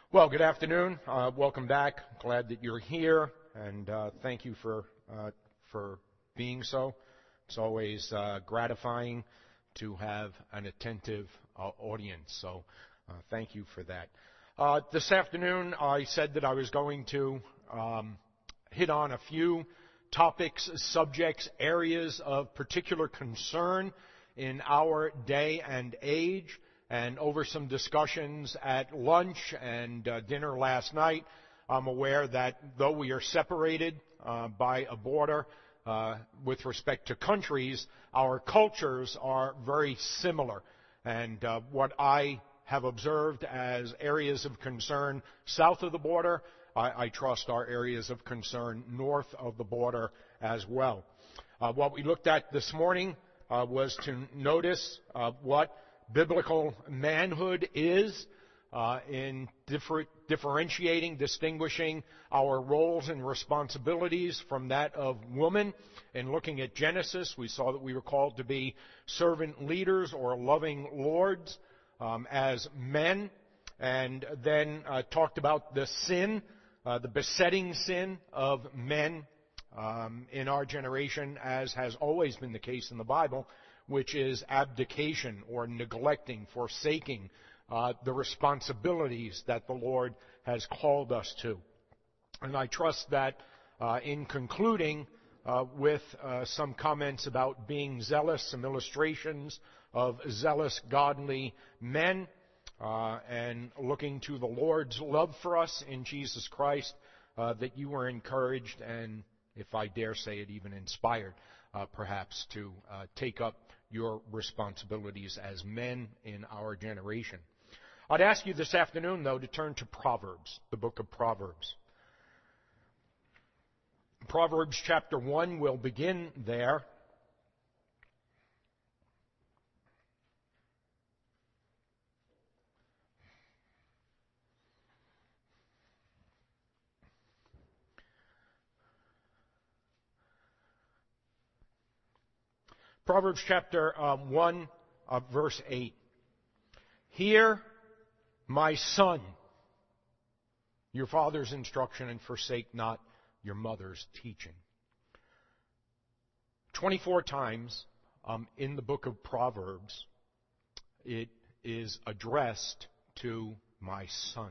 Well, good afternoon. Welcome back. Glad that you're here, and thank you for being so. It's always gratifying to have an attentive audience, so thank you for that. This afternoon, I said that I was going to hit on a few topics, subjects, areas of particular concern in our day and age. And over some discussions at lunch and dinner last night, I'm aware that though we are separated by a border with respect to countries, our cultures are very similar. And what I have observed as areas of concern south of the border, I trust are areas of concern north of the border as well. What we looked at this morning was to notice what biblical manhood is in differentiating, distinguishing our roles and responsibilities from that of woman. In looking at Genesis, we saw that we were called to be servant leaders or loving lords as men, and then talked about the sin, the besetting sin of men in our generation, as has always been the case in the Bible, which is abdication or neglecting, forsaking the responsibilities that the Lord has called us to. And I trust that in concluding with some comments about being zealous, some illustrations of zealous, godly men, and looking to the Lord's love for us in Jesus Christ, that you were encouraged and, if I dare say it, even inspired, perhaps to take up your responsibilities as men in our generation. I'd ask you this afternoon, though, to turn to Proverbs, the book of Proverbs. Proverbs chapter 1 will begin there. Proverbs chapter 1, verse 8. Hear, my son, your father's instruction, and forsake not your mother's teaching. 24 times in the book of Proverbs, it is addressed to my son.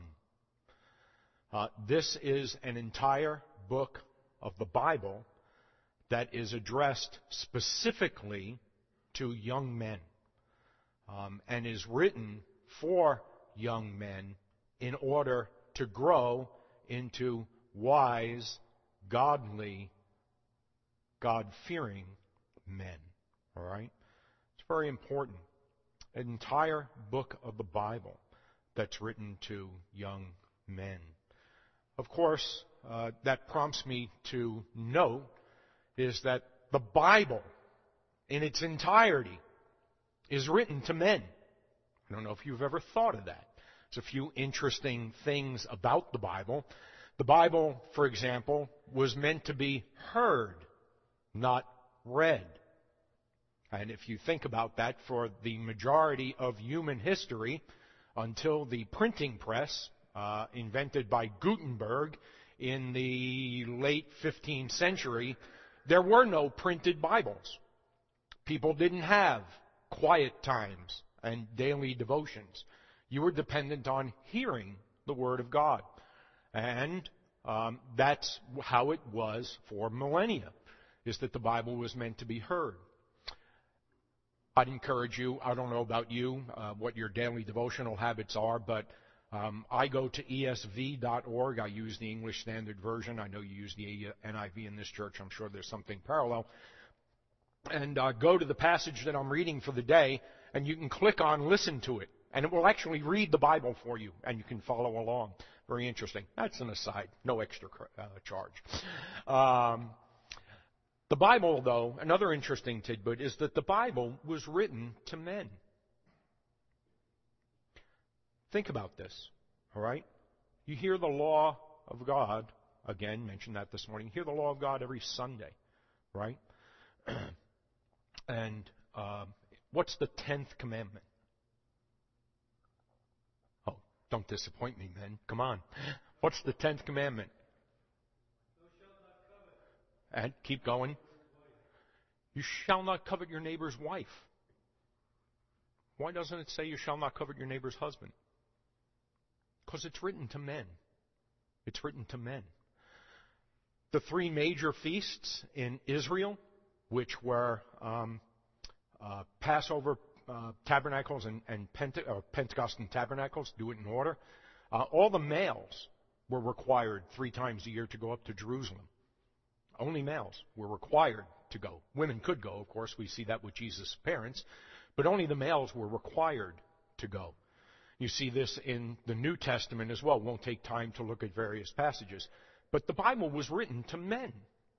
This is an entire book of the Bible that is addressed specifically to young men, and is written for young men in order to grow into wise, godly, God-fearing men. All right? It's very important. An entire book of the Bible that's written to young men. Of course, that prompts me to note is that the Bible in its entirety is written to men. I don't know if you've ever thought of that. There's a few interesting things about the Bible. The Bible, for example, was meant to be heard, not read. And if you think about that, for the majority of human history, until the printing press, invented by Gutenberg in the late 15th century, there were no printed Bibles. People didn't have quiet times and daily devotions. You were dependent on hearing the Word of God. And that's how it was for millennia, is that the Bible was meant to be heard. I'd encourage you, I don't know about you, what your daily devotional habits are, but I go to esv.org. I use the English Standard Version. I know you use the NIV in this church. I'm sure there's something parallel. And go to the passage that I'm reading for the day, and you can click on Listen to it. And it will actually read the Bible for you, and you can follow along. Very interesting. That's an aside. No extra charge. The Bible, though, another interesting tidbit is that the Bible was written to men. Think about this, all right? You hear the law of God, again, mentioned that this morning. You hear the law of God every Sunday, right? And what's the 10th commandment? Oh, Don't disappoint me, men. Come on. What's the 10th commandment? And keep going. You shall not covet your neighbor's wife. Why doesn't it say you shall not covet your neighbor's husband? Because it's written to men. It's written to men. The three major feasts in Israel, which were Passover, Tabernacles, and Pentecost and Tabernacles, do it in order. All the males were required 3 times a year to go up to Jerusalem. Only males were required to go. Women could go, of course. We see that with Jesus' parents. But only the males were required to go. You see this in the New Testament as well. Won't take time to look at various passages. But the Bible was written to men.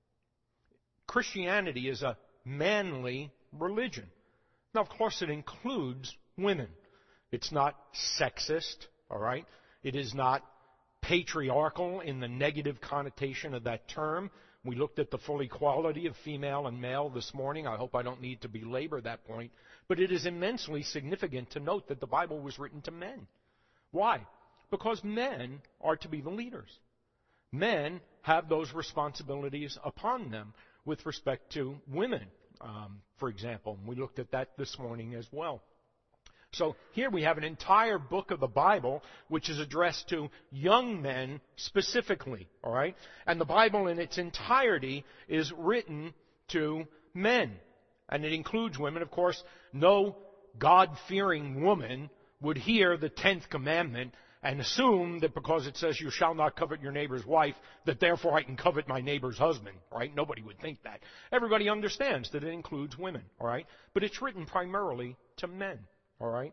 Christianity is a manly religion. Now, of course, it includes women. It's not sexist, all right? It is not patriarchal in the negative connotation of that term. We looked at the full equality of female and male this morning. I hope I don't need to belabor that point. But it is immensely significant to note that the Bible was written to men. Why? Because men are to be the leaders. Men have those responsibilities upon them with respect to women, for example. We looked at that this morning as well. So here we have an entire book of the Bible which is addressed to young men specifically, all right? And the Bible in its entirety is written to men. And it includes women. Of course, no God-fearing woman would hear the 10th commandment and assume that because it says you shall not covet your neighbor's wife, that therefore I can covet my neighbor's husband, right? Nobody would think that. Everybody understands that it includes women, all right? But it's written primarily to men. All right?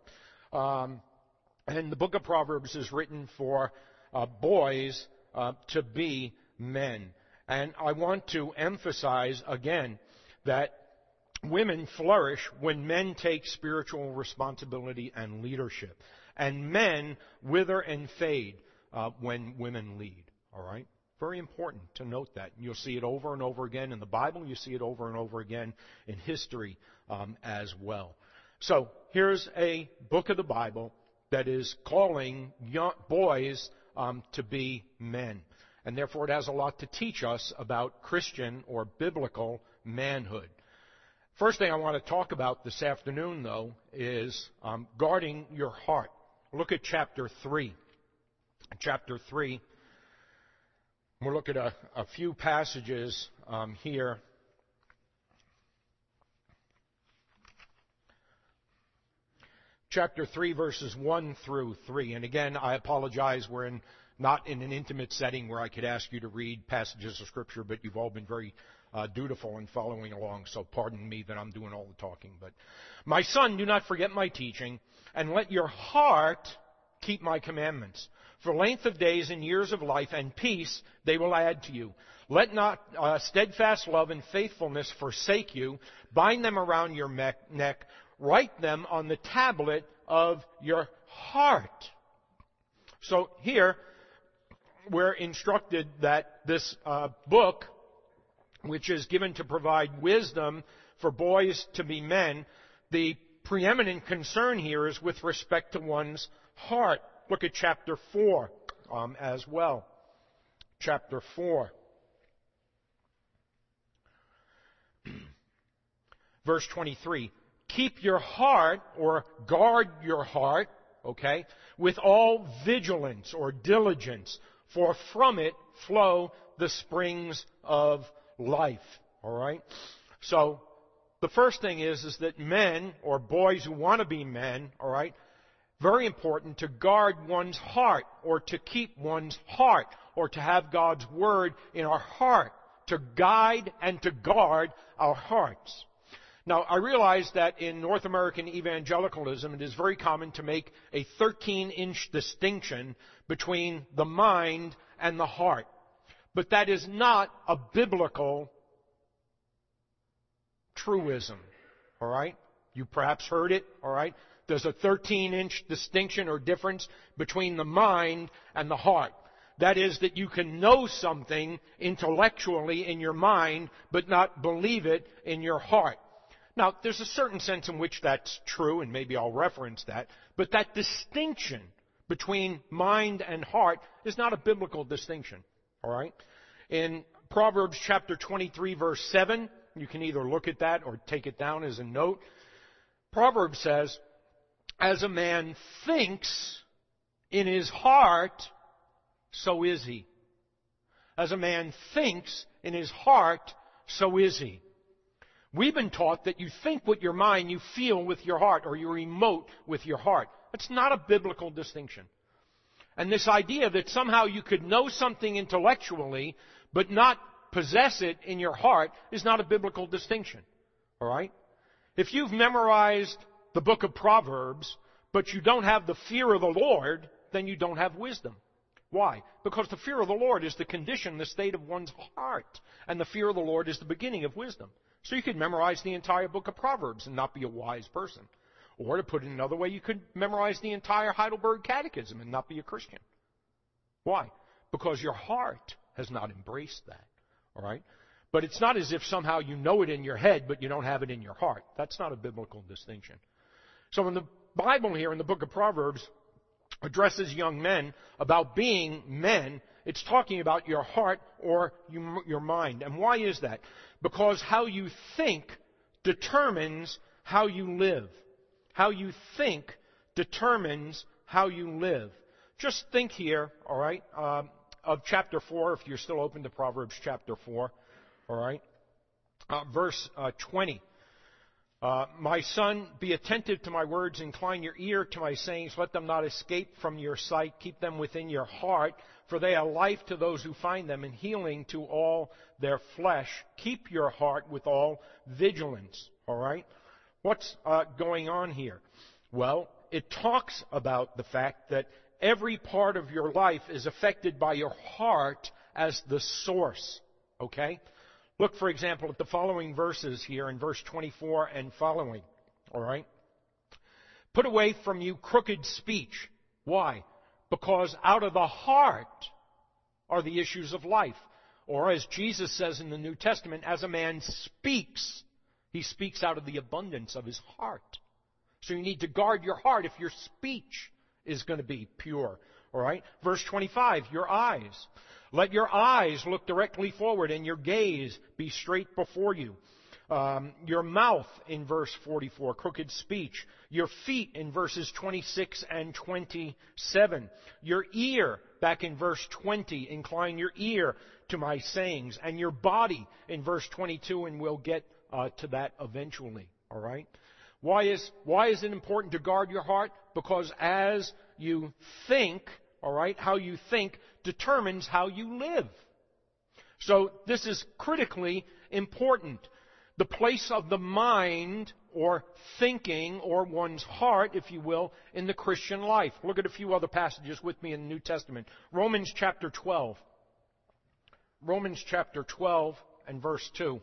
And the book of Proverbs is written for boys to be men. And I want to emphasize again that women flourish when men take spiritual responsibility and leadership. And men wither and fade when women lead. All right? Very important to note that. You'll see it over and over again in the Bible. You see it over and over again in history as well. So here's a book of the Bible that is calling young boys to be men. And therefore it has a lot to teach us about Christian or biblical manhood. First thing I want to talk about this afternoon, though, is guarding your heart. Look at chapter 3. Chapter 3. We'll look at a few passages here. Chapter 3, verses 1 through 3. And again, I apologize, we're not in an intimate setting where I could ask you to read passages of Scripture, but you've all been very dutiful in following along, so pardon me that I'm doing all the talking. But my son, do not forget my teaching, and let your heart keep my commandments. For length of days and years of life and peace they will add to you. Let not steadfast love and faithfulness forsake you. Bind them around your neck. Write them on the tablet of your heart. So here, we're instructed that this book, which is given to provide wisdom for boys to be men, the preeminent concern here is with respect to one's heart. Look at chapter 4 as well. Chapter 4. Verse 23. Keep your heart, or guard your heart, okay, with all vigilance or diligence, for from it flow the springs of life. All right? So, the first thing is that men, or boys who want to be men, all right, very important to guard one's heart, or to keep one's heart, or to have God's Word in our heart, to guide and to guard our hearts. Now, I realize that in North American evangelicalism, it is very common to make a 13-inch distinction between the mind and the heart. But that is not a biblical truism. All right? You perhaps heard it. All right? There's a 13-inch distinction or difference between the mind and the heart. That is that you can know something intellectually in your mind, but not believe it in your heart. Now, there's a certain sense in which that's true, and maybe I'll reference that, but that distinction between mind and heart is not a biblical distinction. All right? In Proverbs chapter 23, verse 7, you can either look at that or take it down as a note. Proverbs says, as a man thinks in his heart, so is he. As a man thinks in his heart, so is he. We've been taught that you think with your mind, you feel with your heart, or you emote with your heart. That's not a biblical distinction. And this idea that somehow you could know something intellectually, but not possess it in your heart, is not a biblical distinction. All right? If you've memorized the book of Proverbs, but you don't have the fear of the Lord, then you don't have wisdom. Why? Because the fear of the Lord is the condition, the state of one's heart. And the fear of the Lord is the beginning of wisdom. So you could memorize the entire book of Proverbs and not be a wise person. Or to put it another way, you could memorize the entire Heidelberg Catechism and not be a Christian. Why? Because your heart has not embraced that. All right? But it's not as if somehow you know it in your head, but you don't have it in your heart. That's not a biblical distinction. So when the Bible here in the book of Proverbs addresses young men about being men, it's talking about your heart or your mind. And why is that? Because how you think determines how you live. How you think determines how you live. Just think here, all right, of chapter 4, if you're still open to Proverbs chapter 4, all right, verse 20. My son, be attentive to my words, incline your ear to my sayings, let them not escape from your sight, keep them within your heart, for they are life to those who find them and healing to all their flesh. Keep your heart with all vigilance, all right? What's going on here? Well, it talks about the fact that every part of your life is affected by your heart as the source, okay? Look, for example, at the following verses here in verse 24 and following. All right? Put away from you crooked speech. Why? Because out of the heart are the issues of life. Or as Jesus says in the New Testament, as a man speaks, he speaks out of the abundance of his heart. So you need to guard your heart if your speech is going to be pure. All right? Verse 25, your eyes. Let your eyes look directly forward and your gaze be straight before you. Your mouth in verse 44, crooked speech. Your feet in verses 26 and 27. Your ear, back in verse 20, incline your ear to my sayings. And your body in verse 22, and we'll get to that eventually. All right? Why is it important to guard your heart? Because as you think, all right, how you think determines how you live. So this is critically important. The place of the mind or thinking or one's heart, if you will, in the Christian life. Look at a few other passages with me in the New Testament. Romans chapter 12. Romans chapter 12 and verse 2.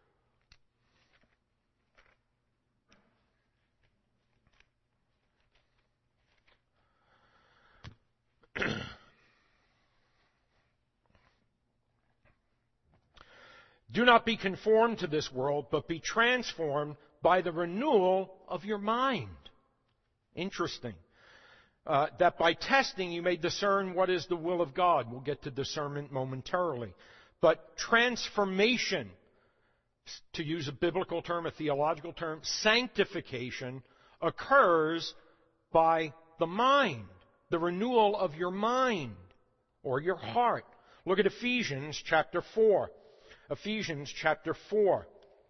Do not be conformed to this world, but be transformed by the renewal of your mind. Interesting. That by testing you may discern what is the will of God. We'll get to discernment momentarily. But transformation, to use a biblical term, a theological term, sanctification occurs by the mind, the renewal of your mind or your heart. Look at Ephesians chapter 4. Ephesians chapter 4.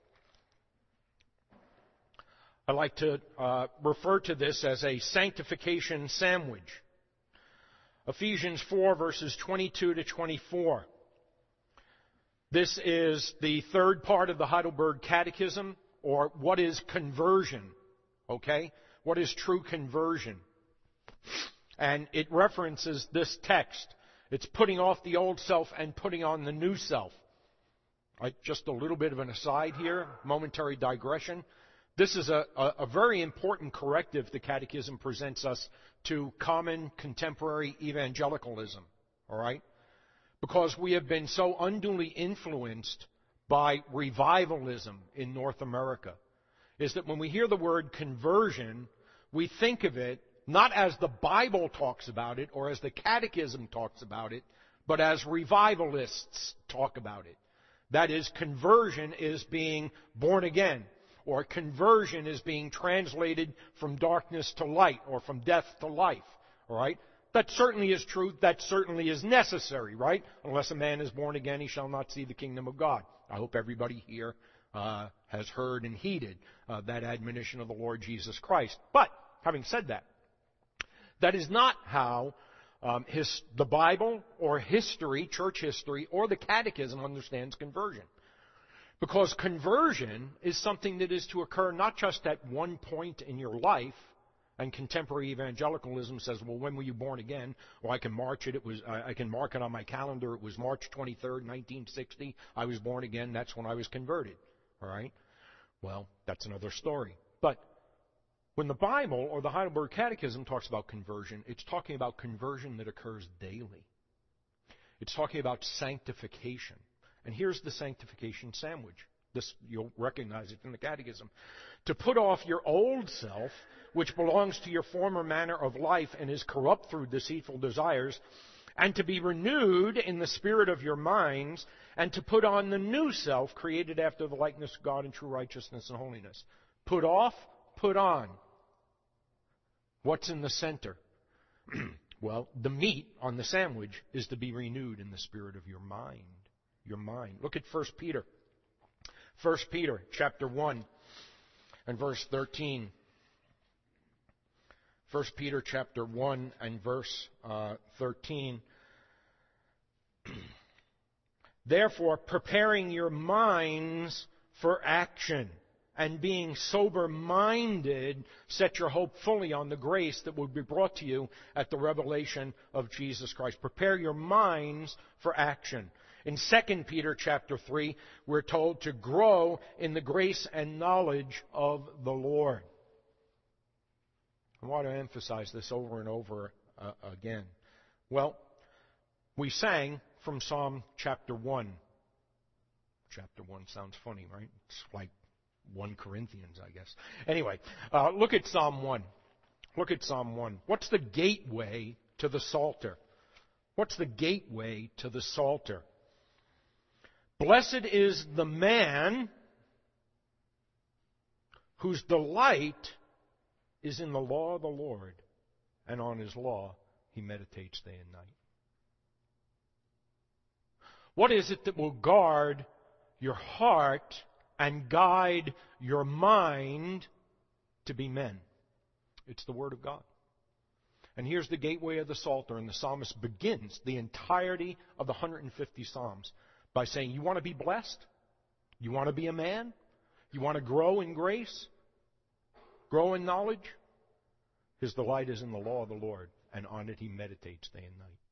I like to refer to this as a sanctification sandwich. Ephesians 4 verses 22 to 24. This is the third part of the Heidelberg Catechism, or what is conversion, okay? What is true conversion? And it references this text. It's putting off the old self and putting on the new self. Right, just a little bit of an aside here, momentary digression. This is a very important corrective the Catechism presents us to common contemporary evangelicalism, all right? Because we have been so unduly influenced by revivalism in North America, is that when we hear the word conversion, we think of it not as the Bible talks about it or as the Catechism talks about it, but as revivalists talk about it. That is, conversion is being born again, or conversion is being translated from darkness to light, or from death to life. All right? That certainly is true. That certainly is necessary, right? Unless a man is born again, he shall not see the kingdom of God. I hope everybody here has heard and heeded that admonition of the Lord Jesus Christ. But, having said that, that is not how the Bible or history, church history, or the Catechism understands conversion. Because conversion is something that is to occur not just at one point in your life, and contemporary evangelicalism says, well, when were you born again? Well, I can mark it on my calendar. It was March 23rd, 1960. I was born again. That's when I was converted. All right? Well, that's another story. But when the Bible or the Heidelberg Catechism talks about conversion, it's talking about conversion that occurs daily. It's talking about sanctification. And here's the sanctification sandwich. This, you'll recognize it in the Catechism. To put off your old self, which belongs to your former manner of life and is corrupt through deceitful desires, and to be renewed in the spirit of your minds, and to put on the new self, created after the likeness of God in true righteousness and holiness. Put off, put on. What's in the center? Well, the meat on the sandwich is to be renewed in the spirit of your mind. Your mind. Look at 1 Peter. 1 Peter chapter 1 and verse 13. 1 Peter chapter 1 and verse 13. Therefore, preparing your minds for action, and being sober-minded, set your hope fully on the grace that will be brought to you at the revelation of Jesus Christ. Prepare your minds for action. In 2 Peter chapter 3, we're told to grow in the grace and knowledge of the Lord. I want to emphasize this over and over again. Well, we sang from Psalm chapter 1. Chapter 1 sounds funny, right? It's like 1 Corinthians, I guess. Anyway, look at Psalm 1. Look at Psalm 1. What's the gateway to the Psalter? What's the gateway to the Psalter? Blessed is the man whose delight is in the law of the Lord, and on his law he meditates day and night. What is it that will guard your heart and guide your mind to be men? It's the Word of God. And here's the gateway of the Psalter, and the psalmist begins the entirety of the 150 Psalms by saying, you want to be blessed? You want to be a man? You want to grow in grace? Grow in knowledge? His delight is in the law of the Lord, and on it he meditates day and night.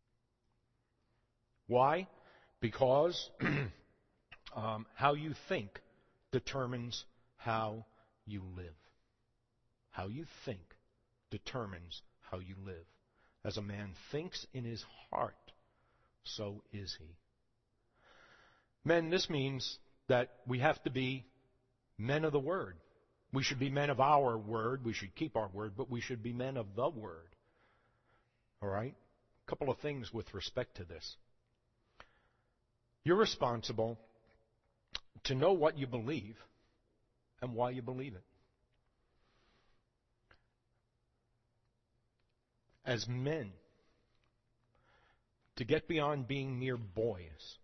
Why? Because how you think determines how you live. How you think determines how you live. As a man thinks in his heart, so is he. Men, this means that we have to be men of the Word. We should be men of our word. We should keep our word, but we should be men of the Word. All right? A couple of things with respect to this. You're responsible to know what you believe and why you believe it. As men, to get beyond being mere boys,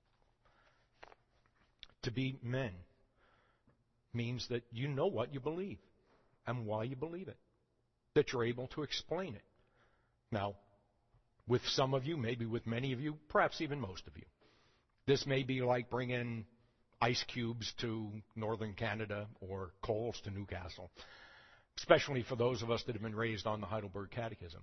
to be men, means that you know what you believe and why you believe it, that you're able to explain it. Now, with some of you, maybe with many of you, perhaps even most of you, this may be like bringing ice cubes to northern Canada or coals to Newcastle, especially for those of us that have been raised on the Heidelberg Catechism.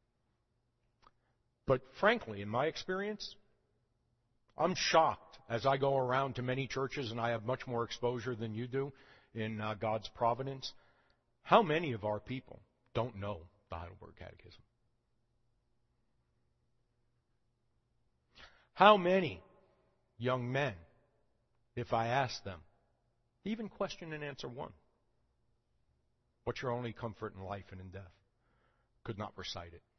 But frankly, in my experience, I'm shocked as I go around to many churches, and I have much more exposure than you do in God's providence, how many of our people don't know the Heidelberg Catechism? How many young men, if I ask them, even question and answer one, what's your only comfort in life and in death? could not recite it.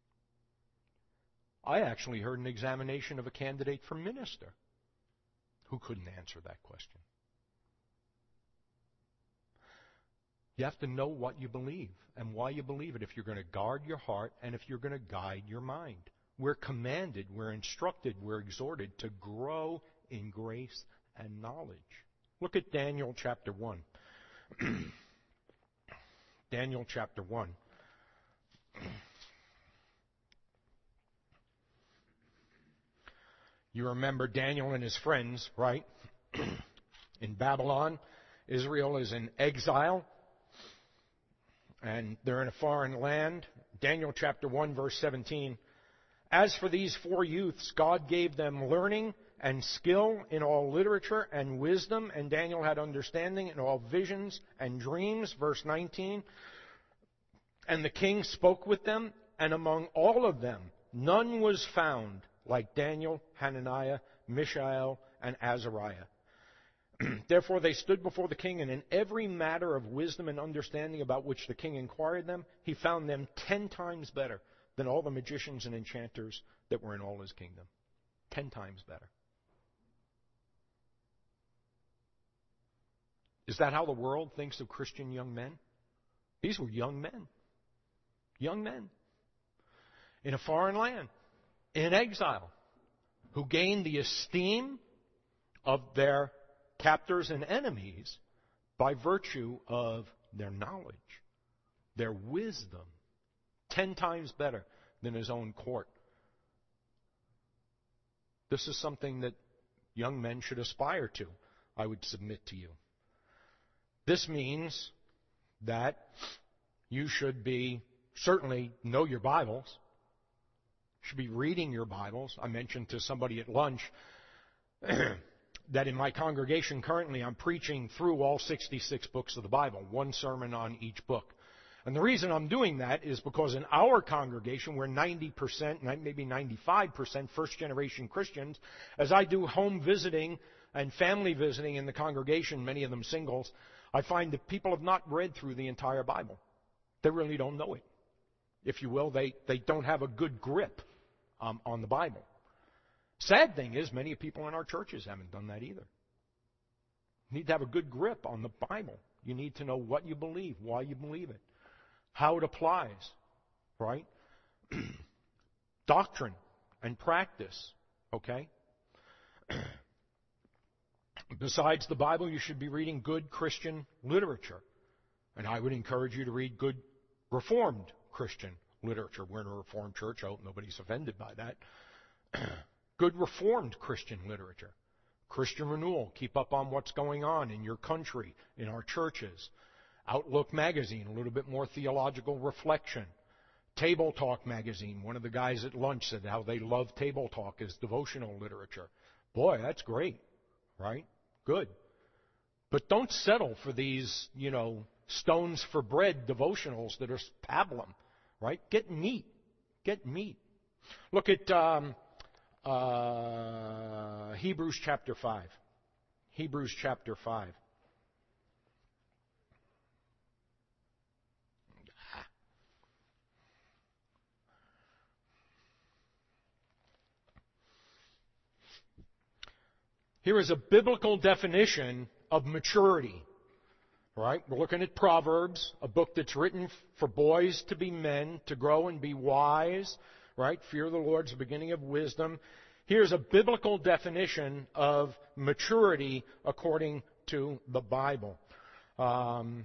I actually heard an examination of a candidate for minister who couldn't answer that question. You have to know what you believe and why you believe it if you're going to guard your heart and if you're going to guide your mind. We're commanded, we're instructed, we're exhorted to grow in grace and knowledge. Look at Daniel chapter 1. Daniel chapter 1. You remember Daniel and his friends, right? In Babylon, Israel is in exile, and they're in a foreign land. Daniel chapter 1, verse 17. As for these 4 youths, God gave them learning and skill in all literature and wisdom, and Daniel had understanding in all visions and dreams. Verse 19. And the king spoke with them, and among all of them none was found like Daniel, Hananiah, Mishael, and Azariah. Therefore they stood before the king, and in every matter of wisdom and understanding about which the king inquired them, he found them 10 times better than all the magicians and enchanters that were in all his kingdom. 10 times better. Is that how the world thinks of Christian young men? These were young men. Young men. In a foreign land. In exile. Who gained the esteem of their captors and enemies by virtue of their knowledge, their wisdom, 10 times better than his own court. This is something that young men should aspire to, I would submit to you. This means that you should be, certainly know your Bibles, should be reading your Bibles. I mentioned to somebody at lunch that in my congregation currently I'm preaching through all 66 books of the Bible, one sermon on each book. And the reason I'm doing that is because in our congregation we're 90%, maybe 95% first-generation Christians. As I do home visiting and family visiting in the congregation, many of them singles, I find that people have not read through the entire Bible. They really don't know it. If you will, they don't have a good grip on the Bible. Sad thing is, many people in our churches haven't done that either. You need to have a good grip on the Bible. You need to know what you believe, why you believe it, how it applies, right? Doctrine and practice, okay? Besides the Bible, you should be reading good Christian literature. And I would encourage you to read good Reformed Christian literature. We're in a Reformed church. I hope nobody's offended by that. Good Reformed Christian literature. Christian Renewal. Keep up on what's going on in your country, in our churches. Outlook Magazine, a little bit more theological reflection. Table Talk Magazine. One of the guys at lunch said how they love Table Talk as devotional literature. Boy, that's great, right? Good. But don't settle for these, stones for bread devotionals that are pablum, right? Get meat. Get meat. Look at Hebrews chapter 5. Hebrews chapter 5. Here is a biblical definition of maturity. Right? We're looking at Proverbs, a book that's written for boys to be men, to grow and be wise. Right? Fear the Lord is the beginning of wisdom. Here's a biblical definition of maturity according to the Bible. We're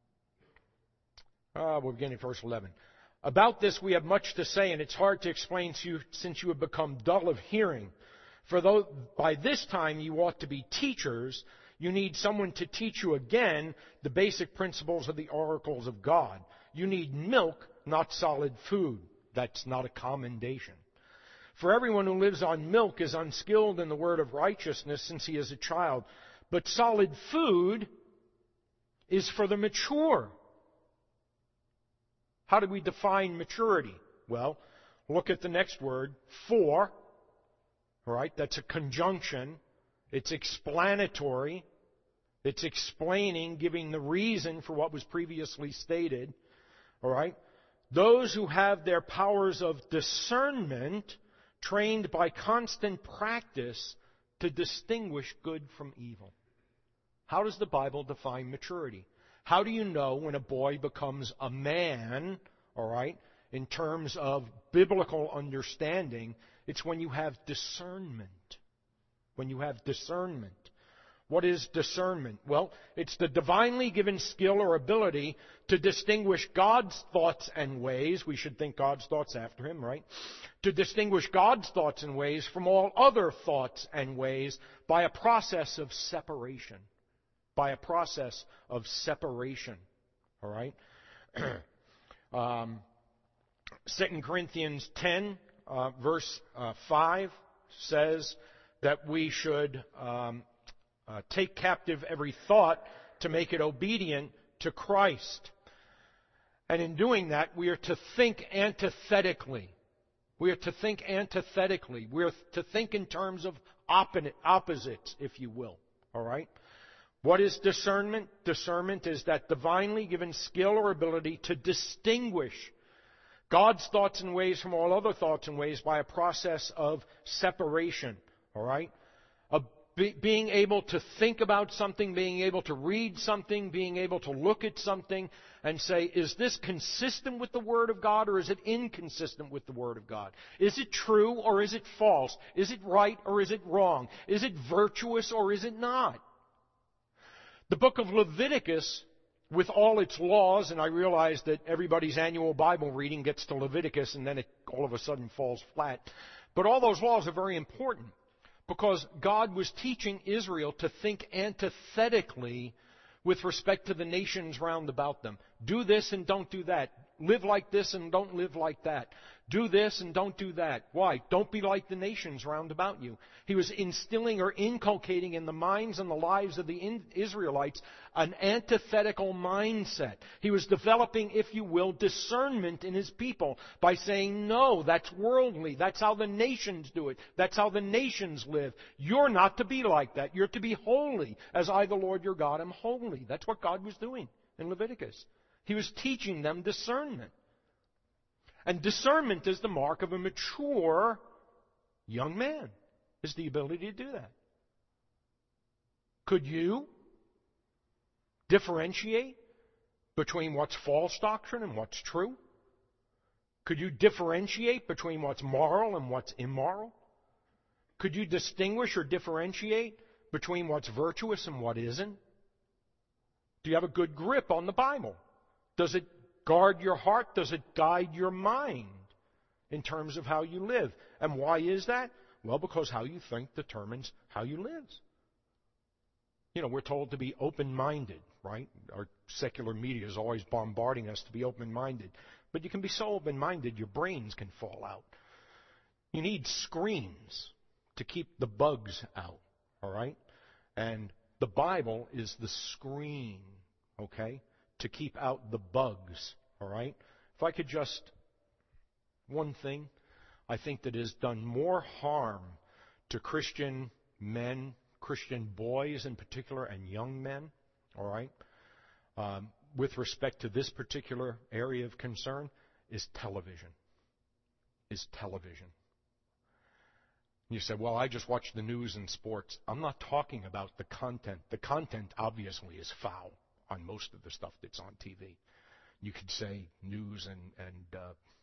beginning at verse 11. About this we have much to say, and it's hard to explain to you since you have become dull of hearing. For though by this time you ought to be teachers, you need someone to teach you again the basic principles of the oracles of God. You need milk, not solid food. That's not a commendation. For everyone who lives on milk is unskilled in the word of righteousness since he is a child. But solid food is for the mature. How do we define maturity? Well, look at the next word, for. All right, that's a conjunction. It's explanatory. It's explaining, giving the reason for what was previously stated. All right? Those who have their powers of discernment trained by constant practice to distinguish good from evil. How does the Bible define maturity? How do you know when a boy becomes a man, all right, in terms of biblical understanding? It's when you have discernment. When you have discernment. What is discernment? Well, it's the divinely given skill or ability to distinguish God's thoughts and ways. We should think God's thoughts after Him, right? To distinguish God's thoughts and ways from all other thoughts and ways by a process of separation. By a process of separation. All right? 2 Corinthians 10, verse 5 says that we should take captive every thought to make it obedient to Christ. And in doing that, we are to think antithetically. We are to think antithetically. We are to think in terms of opposites, if you will. All right? What is discernment? Discernment is that divinely given skill or ability to distinguish God's thoughts and ways from all other thoughts and ways by a process of separation. All right? Being able to think about something, being able to read something, being able to look at something and say, is this consistent with the Word of God or is it inconsistent with the Word of God? Is it true or is it false? Is it right or is it wrong? Is it virtuous or is it not? The book of Leviticus, with all its laws, and I realize that everybody's annual Bible reading gets to Leviticus and then it all of a sudden falls flat. But all those laws are very important because God was teaching Israel to think antithetically with respect to the nations round about them. Do this and don't do that. Live like this and don't live like that. Do this and don't do that. Why? Don't be like the nations round about you. He was instilling or inculcating in the minds and the lives of the Israelites an antithetical mindset. He was developing, if you will, discernment in his people by saying, no, that's worldly. That's how the nations do it. That's how the nations live. You're not to be like that. You're to be holy, as I, the Lord your God, am holy. That's what God was doing in Leviticus. He was teaching them discernment. And discernment is the mark of a mature young man, is the ability to do that. Could you differentiate between what's false doctrine and what's true? Could you differentiate between what's moral and what's immoral? Could you distinguish or differentiate between what's virtuous and what isn't? Do you have a good grip on the Bible? Does it guard your heart? Does it guide your mind in terms of how you live? And why is that? Well, because how you think determines how you live. You know, we're told to be open-minded, right? Our secular media is always bombarding us to be open-minded. But you can be so open-minded, your brains can fall out. You need screens to keep the bugs out, all right? And the Bible is the screen, okay, to keep out the bugs, all right? If I could just, one thing, I think that has done more harm to Christian men, Christian boys in particular, and young men, all right, with respect to this particular area of concern, is television. You say, well, I just watch the news and sports. I'm not talking about the content. The content obviously is foul on most of the stuff that's on TV. You could say news and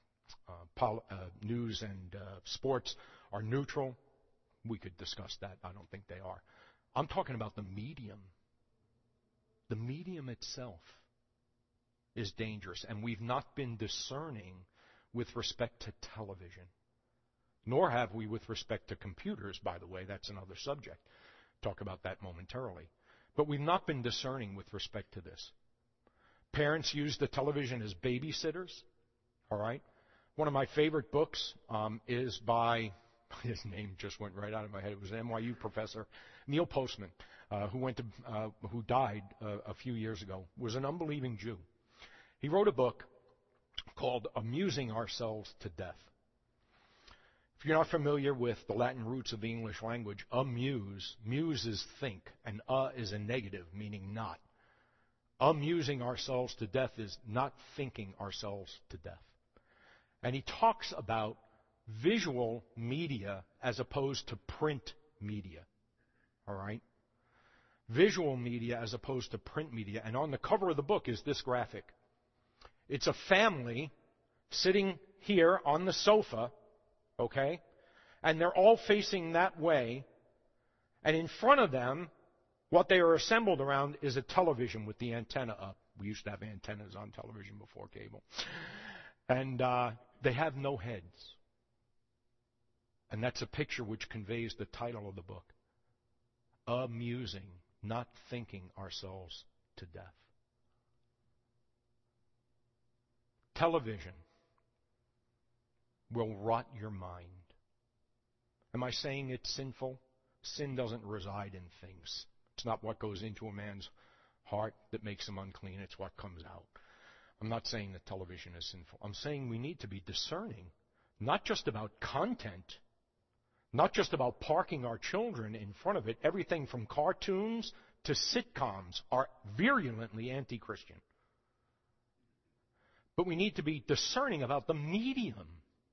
sports are neutral. We could discuss that. I don't think they are. I'm talking about the medium. The medium itself is dangerous, and we've not been discerning with respect to television. Nor have we with respect to computers, by the way. That's another subject. Talk about that momentarily. But we've not been discerning with respect to this. Parents use the television as babysitters, all right? One of my favorite books is by, his name just went right out of my head. It was an NYU professor, Neil Postman, who died a few years ago, was an unbelieving Jew. He wrote a book called Amusing Ourselves to Death. If you're not familiar with the Latin roots of the English language, muse is think, and is a negative, meaning not. Amusing ourselves to death is not thinking ourselves to death. And he talks about visual media as opposed to print media. All right? Visual media as opposed to print media. And on the cover of the book is this graphic. It's a family sitting here on the sofa, okay? And they're all facing that way. And in front of them, what they are assembled around is a television with the antenna up. We used to have antennas on television before cable. And they have no heads. And that's a picture which conveys the title of the book. Amusing, not thinking ourselves to death. Television will rot your mind. Am I saying it's sinful? Sin doesn't reside in things. It's not what goes into a man's heart that makes him unclean. It's what comes out. I'm not saying that television is sinful. I'm saying we need to be discerning, not just about content, not just about parking our children in front of it. Everything from cartoons to sitcoms are virulently anti-Christian. But we need to be discerning about the medium.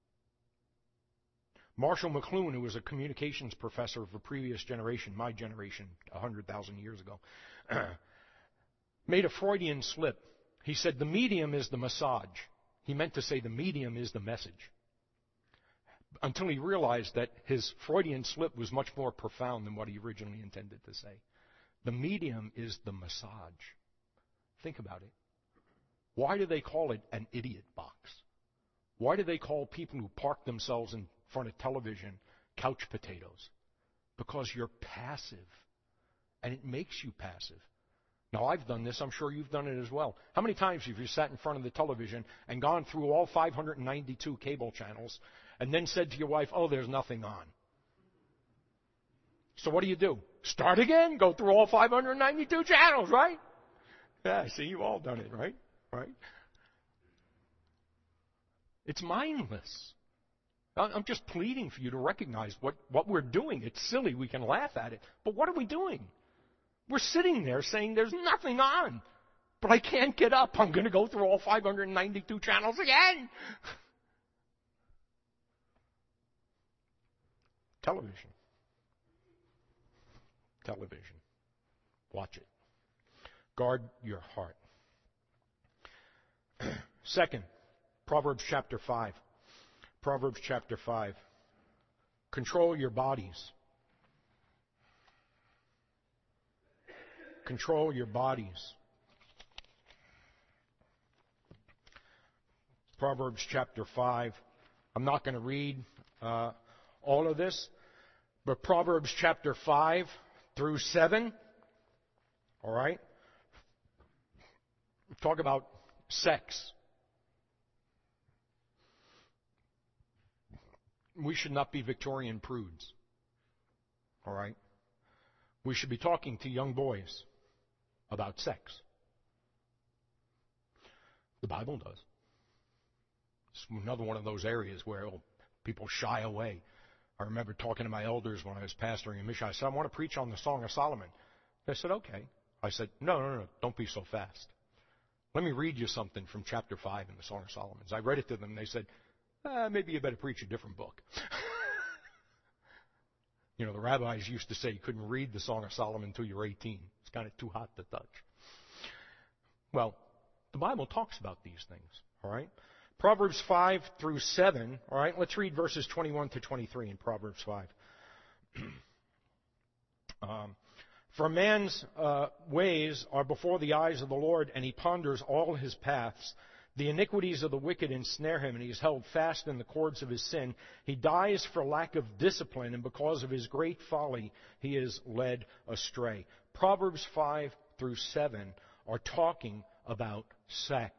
Marshall McLuhan, who was a communications professor of a previous generation, my generation, 100,000 years ago, made a Freudian slip. He said the medium is the massage. He meant to say the medium is the message. Until he realized that his Freudian slip was much more profound than what he originally intended to say. The medium is the massage. Think about it. Why do they call it an idiot box? Why do they call people who park themselves in front of television couch potatoes? Because you're passive. And it makes you passive. Now, I've done this. I'm sure you've done it as well. How many times have you sat in front of the television and gone through all 592 cable channels and then said to your wife, oh, there's nothing on? So what do? Start again? Go through all 592 channels, right? Yeah, see, you've all done it, right? Right? It's mindless. I'm just pleading for you to recognize what we're doing. It's silly. We can laugh at it. But what are we doing? We're sitting there saying there's nothing on. But I can't get up. I'm going to go through all 592 channels again. Television. Television. Watch it. Guard your heart. Second, Proverbs chapter 5. Proverbs chapter 5. Control your bodies. Control your bodies. Proverbs chapter 5. I'm not going to read all of this, but Proverbs chapter 5 through 7, all right, talk about sex. We should not be Victorian prudes, all right? We should be talking to young boys about sex. The Bible does. It's another one of those areas where people shy away. I remember talking to my elders when I was pastoring in Mission. I said, I want to preach on the Song of Solomon. They said, okay. I said, no, don't be so fast. Let me read you something from chapter 5 in the Song of Solomon. I read it to them, and they said, maybe you better preach a different book. You know, the rabbis used to say you couldn't read the Song of Solomon until you're 18. It's kind of too hot to touch. Well, the Bible talks about these things, all right? Proverbs 5 through 7, all right? Let's read verses 21 to 23 in Proverbs 5. For a man's ways are before the eyes of the Lord, and he ponders all his paths. The iniquities of the wicked ensnare him, and he is held fast in the cords of his sin. He dies for lack of discipline, and because of his great folly, he is led astray. Proverbs 5 through 7 are talking about sex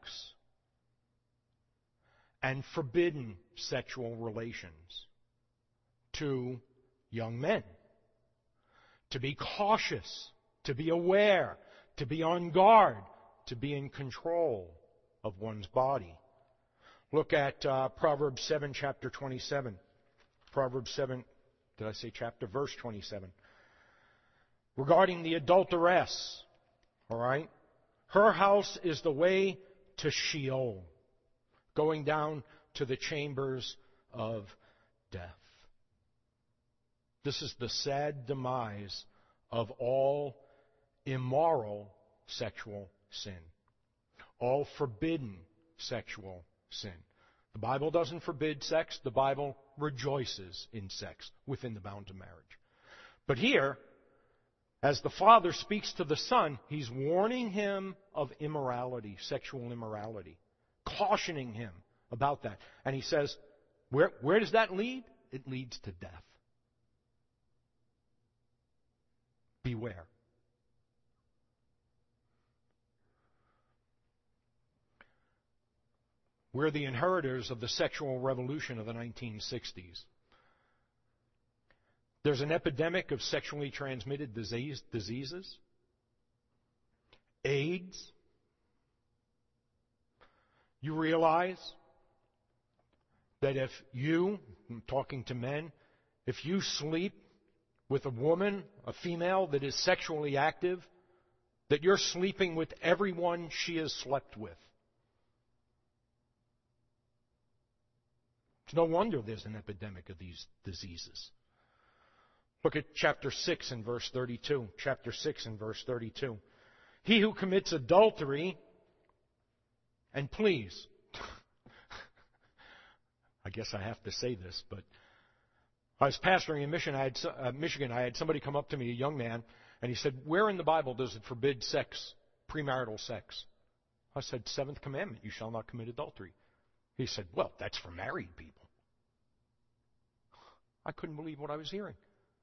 and forbidden sexual relations to young men. To be cautious, to be aware, to be on guard, to be in control of one's body. Look at Proverbs 7, chapter 27. Proverbs 7, did I say chapter? Verse 27. Regarding the adulteress, all right? Her house is the way to Sheol, going down to the chambers of death. This is the sad demise of all immoral sexual sin, all forbidden sexual sin. The Bible doesn't forbid sex. The Bible rejoices in sex within the bounds of marriage. But here, as the Father speaks to the Son, He's warning him of immorality, sexual immorality, cautioning him about that. And He says, where does that lead? It leads to death. Beware. We're the inheritors of the sexual revolution of the 1960s. There's an epidemic of sexually transmitted diseases, AIDS. You realize that if you, I'm talking to men, if you sleep with a woman, a female that is sexually active, that you're sleeping with everyone she has slept with. It's no wonder there's an epidemic of these diseases. Look at chapter 6 and verse 32. Chapter 6 and verse 32. He who commits adultery, and please, I guess I have to say this, but I was pastoring in Michigan. I had somebody come up to me, a young man, and he said, where in the Bible does it forbid sex, premarital sex? I said, 7th commandment, you shall not commit adultery. He said, well, that's for married people. I couldn't believe what I was hearing.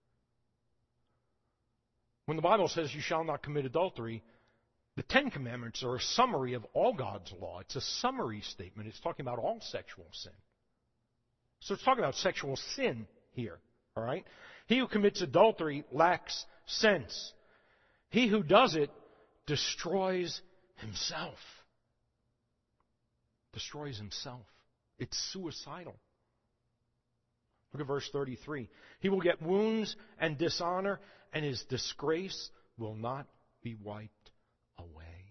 When the Bible says you shall not commit adultery, the 10 Commandments are a summary of all God's law. It's a summary statement. It's talking about all sexual sin. So it's talking about sexual sin here, all right? He who commits adultery lacks sense. He who does it destroys himself. Destroys himself. It's suicidal. Look at verse 33. He will get wounds and dishonor, and his disgrace will not be wiped away.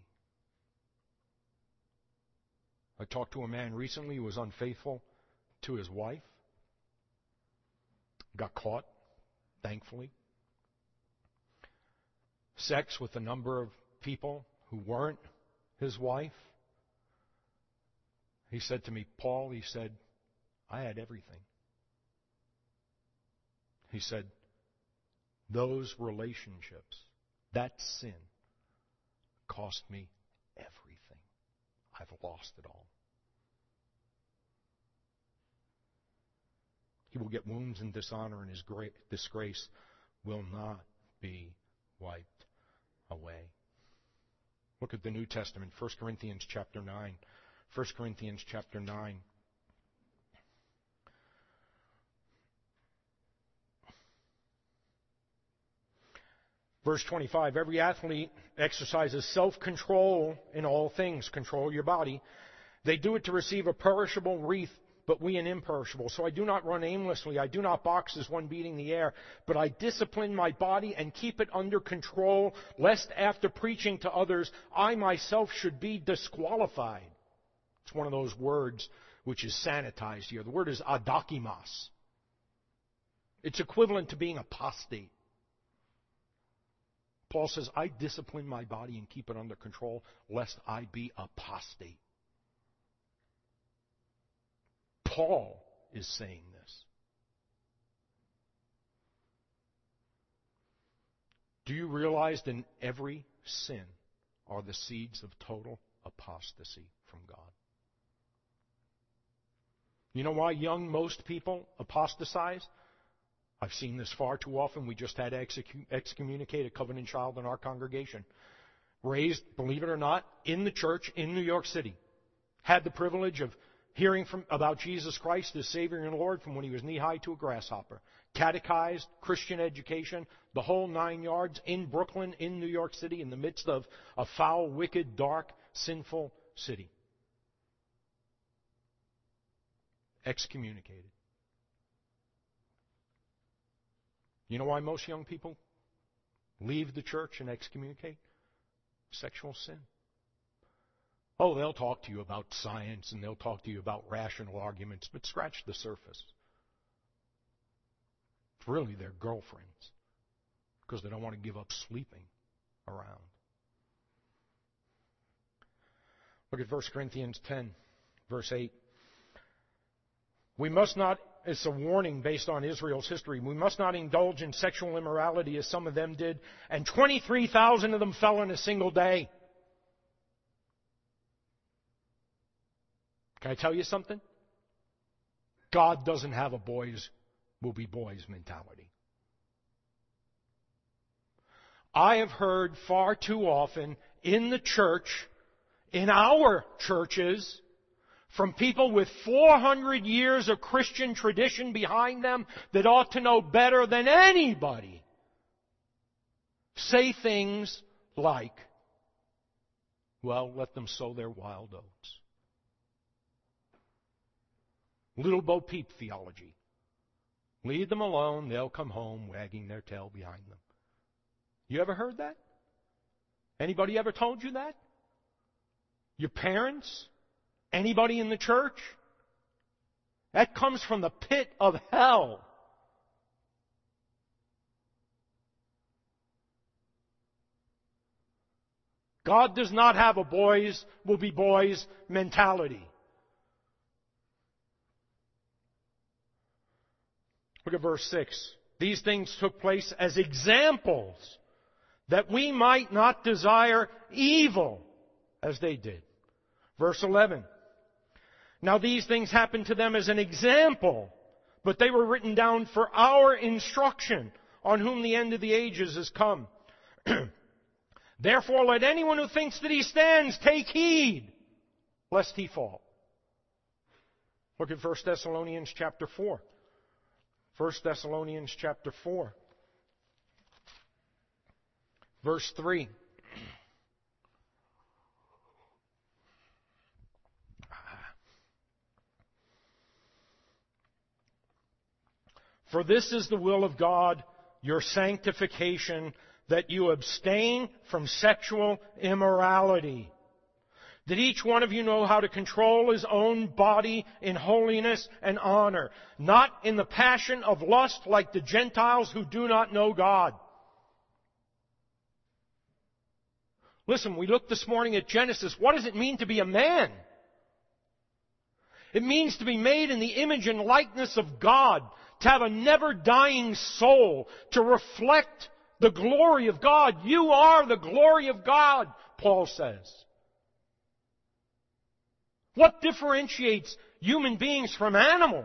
I talked to a man recently who was unfaithful to his wife. Got caught, thankfully. Sex with a number of people who weren't his wife. He said to me, Paul, he said, I had everything. He said, those relationships, that sin, cost me everything. I've lost it all. He will get wounds and dishonor, and his disgrace will not be wiped away. Look at the New Testament, 1 Corinthians chapter 9. 1 Corinthians chapter 9. Verse 25, every athlete exercises self-control in all things. Control your body. They do it to receive a perishable wreath, but we an imperishable. So I do not run aimlessly. I do not box as one beating the air, but I discipline my body and keep it under control, lest after preaching to others, I myself should be disqualified. It's one of those words which is sanitized here. The word is adokimos. It's equivalent to being apostate. Paul says, I discipline my body and keep it under control, lest I be apostate. Paul is saying this. Do you realize that in every sin are the seeds of total apostasy from God? You know why most people apostatize? I've seen this far too often. We just had to excommunicate a covenant child in our congregation. Raised, believe it or not, in the church in New York City. Had the privilege of hearing about Jesus Christ as Savior and Lord from when he was knee-high to a grasshopper. Catechized, Christian education, the whole 9 yards in Brooklyn, in New York City, in the midst of a foul, wicked, dark, sinful city. Excommunicated. You know why most young people leave the church and excommunicate? Sexual sin. Oh, they'll talk to you about science and they'll talk to you about rational arguments, but scratch the surface. It's really their girlfriends because they don't want to give up sleeping around. Look at 1 Corinthians 10, verse 8. We must not, it's a warning based on Israel's history, we must not indulge in sexual immorality as some of them did, and 23,000 of them fell in a single day. Can I tell you something? God doesn't have a boys will be boys mentality. I have heard far too often in the church, in our churches, from people with 400 years of Christian tradition behind them that ought to know better than anybody, say things like, well, let them sow their wild oats. Little Bo Peep theology. Leave them alone, they'll come home wagging their tail behind them. You ever heard that? Anybody ever told you that? Your parents? Anybody in the church? That comes from the pit of hell. God does not have a boys will be boys mentality. Look at verse 6. These things took place as examples that we might not desire evil as they did. Verse 11. Now these things happened to them as an example, but they were written down for our instruction, on whom the end of the ages has come. Therefore let anyone who thinks that he stands take heed, lest he fall. Look at 1 Thessalonians chapter 4. 1 Thessalonians chapter 4, verse 3. For this is the will of God, your sanctification, that you abstain from sexual immorality. That each one of you know how to control his own body in holiness and honor, not in the passion of lust like the Gentiles who do not know God. Listen, we looked this morning at Genesis. What does it mean to be a man? It means to be made in the image and likeness of God, to have a never-dying soul, to reflect the glory of God. You are the glory of God, Paul says. What differentiates human beings from animals?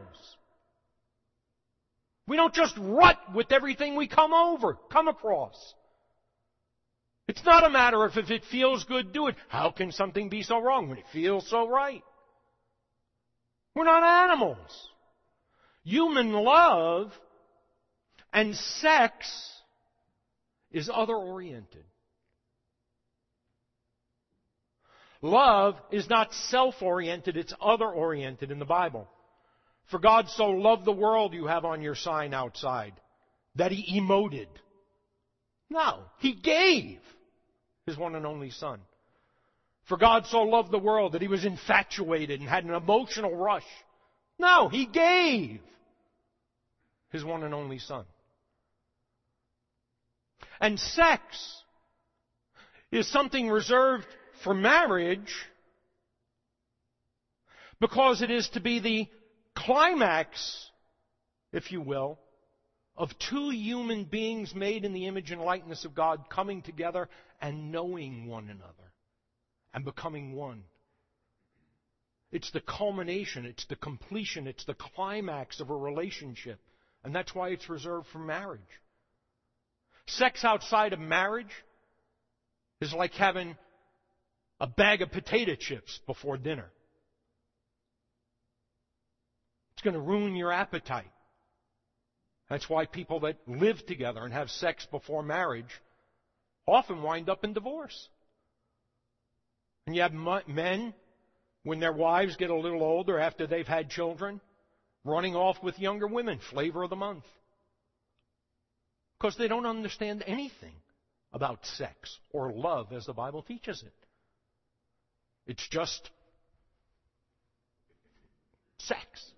We don't just rut with everything we come across. It's not a matter of if it feels good, do it. How can something be so wrong when it feels so right? We're not animals. Human love and sex is other-oriented. Love is not self-oriented, it's other-oriented in the Bible. For God so loved the world, you have on your sign outside, that He emoted. No, He gave His one and only Son. For God so loved the world that He was infatuated and had an emotional rush. No, He gave His one and only Son. And sex is something reserved for marriage because it is to be the climax, if you will, of two human beings made in the image and likeness of God coming together and knowing one another and becoming one. It's the culmination, it's the completion, it's the climax of a relationship. And that's why it's reserved for marriage. Sex outside of marriage is like having a bag of potato chips before dinner. It's going to ruin your appetite. That's why people that live together and have sex before marriage often wind up in divorce. And you have men, when their wives get a little older after they've had children, running off with younger women, flavor of the month. Because they don't understand anything about sex or love as the Bible teaches it. It's just sex.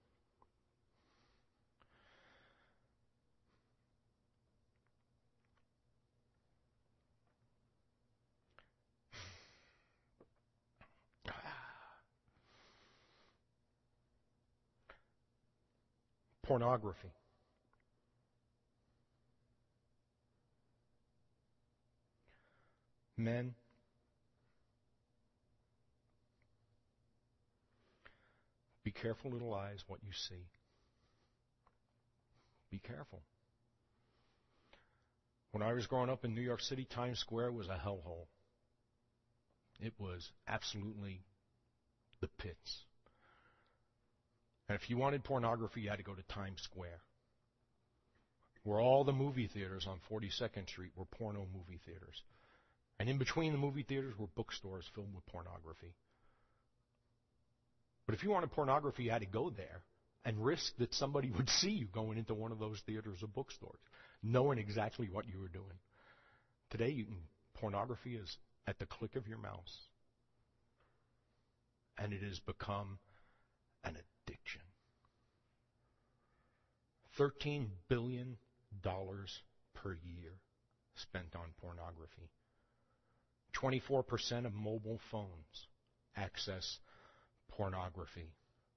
Pornography. Men, be careful, little eyes, what you see. Be careful. When I was growing up in New York City, Times Square was a hellhole. It was absolutely the pits. And if you wanted pornography, you had to go to Times Square, where all the movie theaters on 42nd Street were porno movie theaters. And in between the movie theaters were bookstores filled with pornography. But if you wanted pornography, you had to go there and risk that somebody would see you going into one of those theaters or bookstores, knowing exactly what you were doing. Today, pornography is at the click of your mouse. And it has become an addiction. $13 billion per year spent on pornography. 24% of mobile phones access pornography.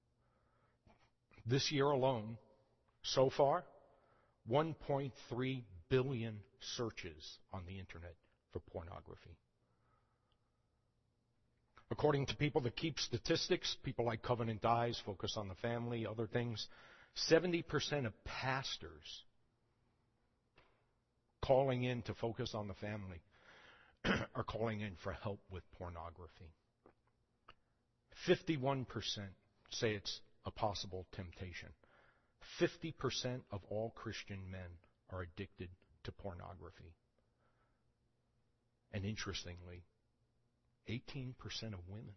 This year alone, so far, 1.3 billion searches on the internet for pornography. According to people that keep statistics, people like Covenant Eyes, Focus on the Family, other things, 70% of pastors calling in to Focus on the Family are calling in for help with pornography. 51% say it's a possible temptation. 50% of all Christian men are addicted to pornography. And interestingly, 18% of women.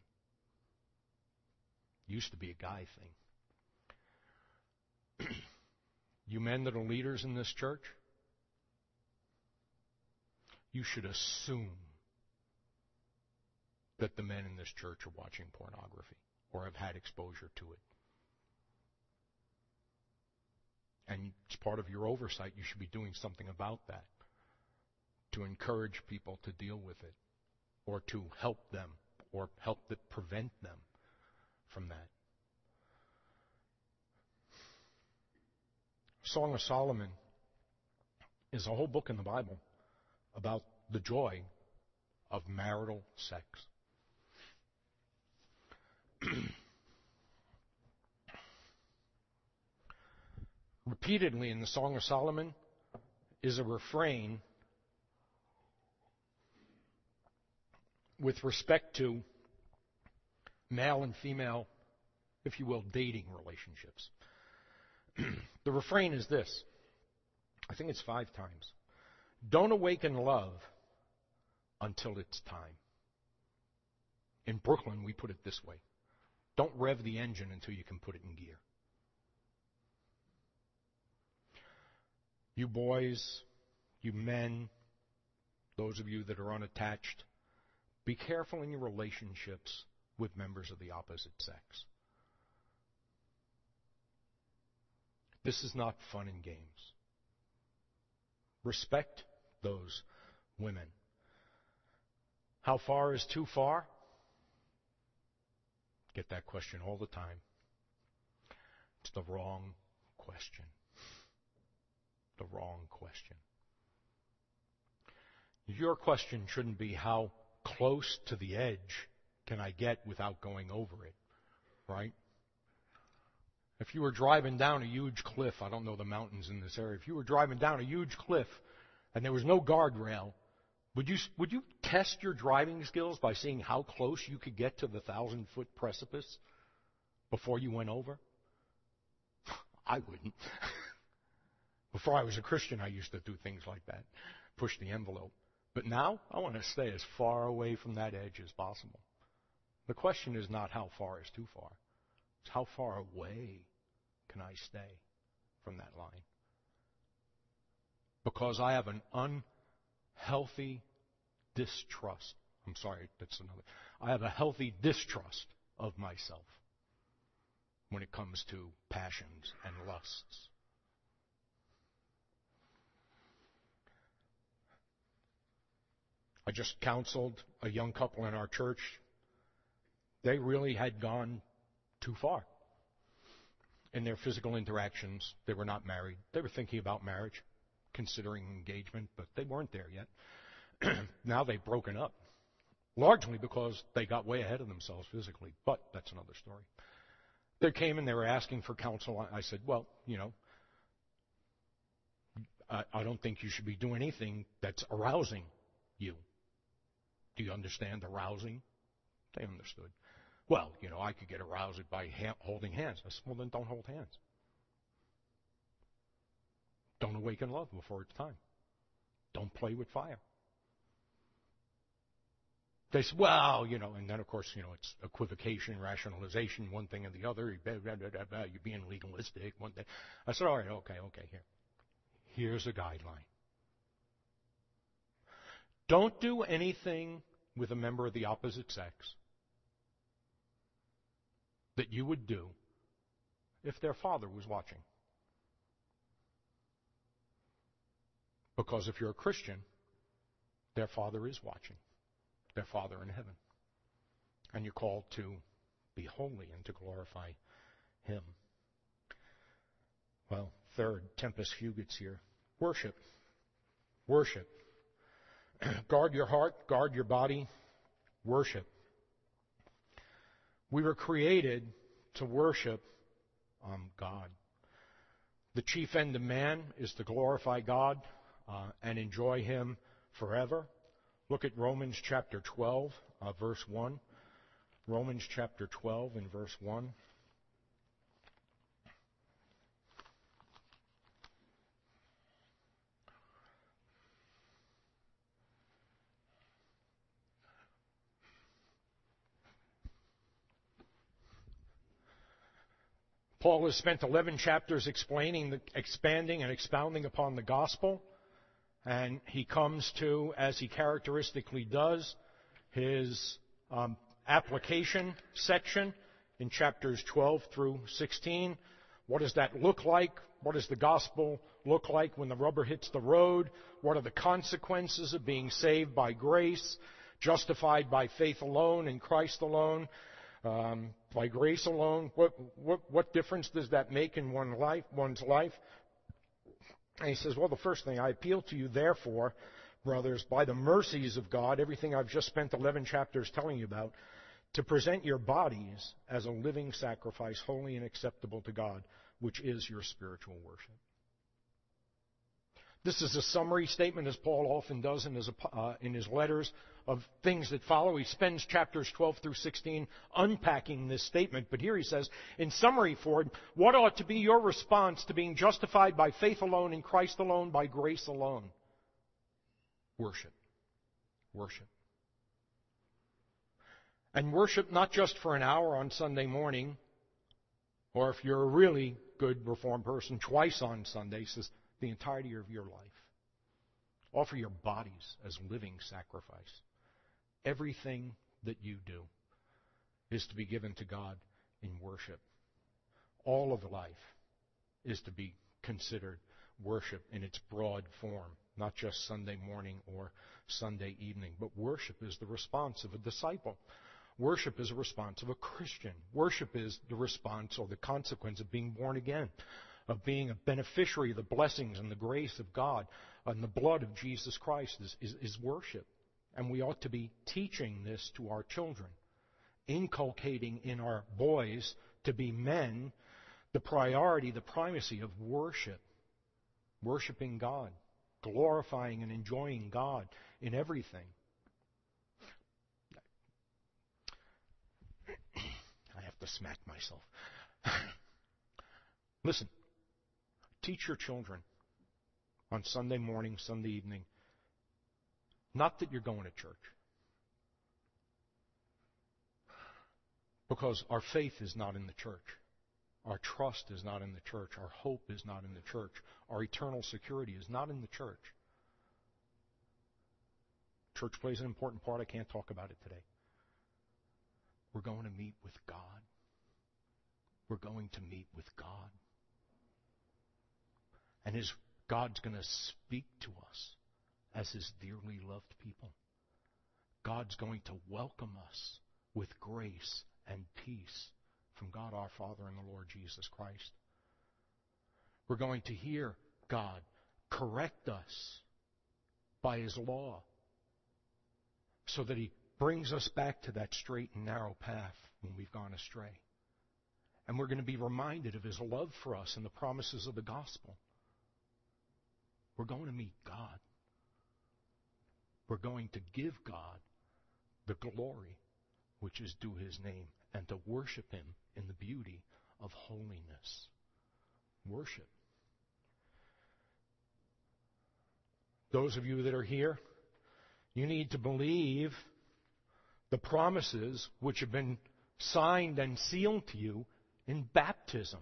Used to be a guy thing. You men that are leaders in this church, you should assume that the men in this church are watching pornography or have had exposure to it. And as part of your oversight, you should be doing something about that to encourage people to deal with it or to help them or help prevent them from that. Song of Solomon is a whole book in the Bible about the joy of marital sex. Repeatedly in the Song of Solomon is a refrain with respect to male and female, if you will, dating relationships. The refrain is this. I think it's 5 times. Don't awaken love until it's time. In Brooklyn, we put it this way. Don't rev the engine until you can put it in gear. You boys, you men, those of you that are unattached, be careful in your relationships with members of the opposite sex. This is not fun and games. Respect those women. How far is too far? Get that question all the time. It's the wrong question. The wrong question. Your question shouldn't be how close to the edge can I get without going over it, right? If you were driving down a huge cliff, I don't know the mountains in this area, if you were driving down a huge cliff and there was no guardrail, would you test your driving skills by seeing how close you could get to the 1,000-foot precipice before you went over? I wouldn't. Before I was a Christian, I used to do things like that, push the envelope. But now, I want to stay as far away from that edge as possible. The question is not how far is too far. It's how far away can I stay from that line? Because I have an unhealthy distrust I'm sorry, that's another. I have a healthy distrust of myself when it comes to passions and lusts. I just counseled a young couple in our church. They really had gone too far in their physical interactions. They were not married. They were thinking about marriage, considering engagement, but they weren't there yet. Now they've broken up, largely because they got way ahead of themselves physically, but that's another story. They came and they were asking for counsel. I said, well, I don't think you should be doing anything that's arousing you. Do you understand arousing? They understood. Well, I could get aroused by holding hands. I said, well, then don't hold hands. Don't awaken love before it's time. Don't play with fire. They said, well, and then, of course, it's equivocation, rationalization, one thing and the other. You're being legalistic. One thing. I said, all right, okay, here. Here's a guideline. Don't do anything with a member of the opposite sex that you would do if their father was watching. Because if you're a Christian, their father is watching. Their Father in heaven. And you're called to be holy and to glorify Him. Well, third, tempus fugit here. Worship. Worship. Guard your heart, guard your body, worship. We were created to worship God. The chief end of man is to glorify God and enjoy Him forever. Look at Romans chapter 12, verse 1. Romans chapter 12 and verse 1. Paul has spent 11 chapters expanding and expounding upon the gospel. And he comes to, as he characteristically does, his application section in chapters 12 through 16. What does that look like? What does the gospel look like when the rubber hits the road? What are the consequences of being saved by grace, justified by faith alone in Christ alone, by grace alone? What difference does that make in one's life? And he says, well, the first thing, I appeal to you, therefore, brothers, by the mercies of God, everything I've just spent 11 chapters telling you about, to present your bodies as a living sacrifice, holy and acceptable to God, which is your spiritual worship. This is a summary statement, as Paul often does in his letters, of things that follow. He spends chapters 12 through 16 unpacking this statement. But here he says, in summary for it, what ought to be your response to being justified by faith alone, in Christ alone, by grace alone? Worship. Worship. And worship not just for an hour on Sunday morning, or if you're a really good Reformed person, twice on Sunday, says the entirety of your life. Offer your bodies as living sacrifice. Everything that you do is to be given to God in worship. All of life is to be considered worship in its broad form, not just Sunday morning or Sunday evening, but worship is the response of a disciple. Worship is a response of a Christian. Worship is the response or the consequence of being born again, of being a beneficiary of the blessings and the grace of God, and the blood of Jesus Christ is worship. And we ought to be teaching this to our children, inculcating in our boys to be men the priority, the primacy of worship, worshiping God, glorifying and enjoying God in everything. I have to smack myself. Listen, teach your children on Sunday morning, Sunday evening, not that you're going to church, because our faith is not in the church. Our trust is not in the church. Our hope is not in the church. Our eternal security is not in the church. Church plays an important part. I can't talk about it today. We're going to meet with God. We're going to meet with God. And God's going to speak to us as His dearly loved people. God's going to welcome us with grace and peace from God our Father and the Lord Jesus Christ. We're going to hear God correct us by His law so that He brings us back to that straight and narrow path when we've gone astray. And we're going to be reminded of His love for us and the promises of the gospel. We're going to meet God. We're going to give God the glory which is due His name and to worship Him in the beauty of holiness. Worship. Those of you that are here, you need to believe the promises which have been signed and sealed to you in baptism.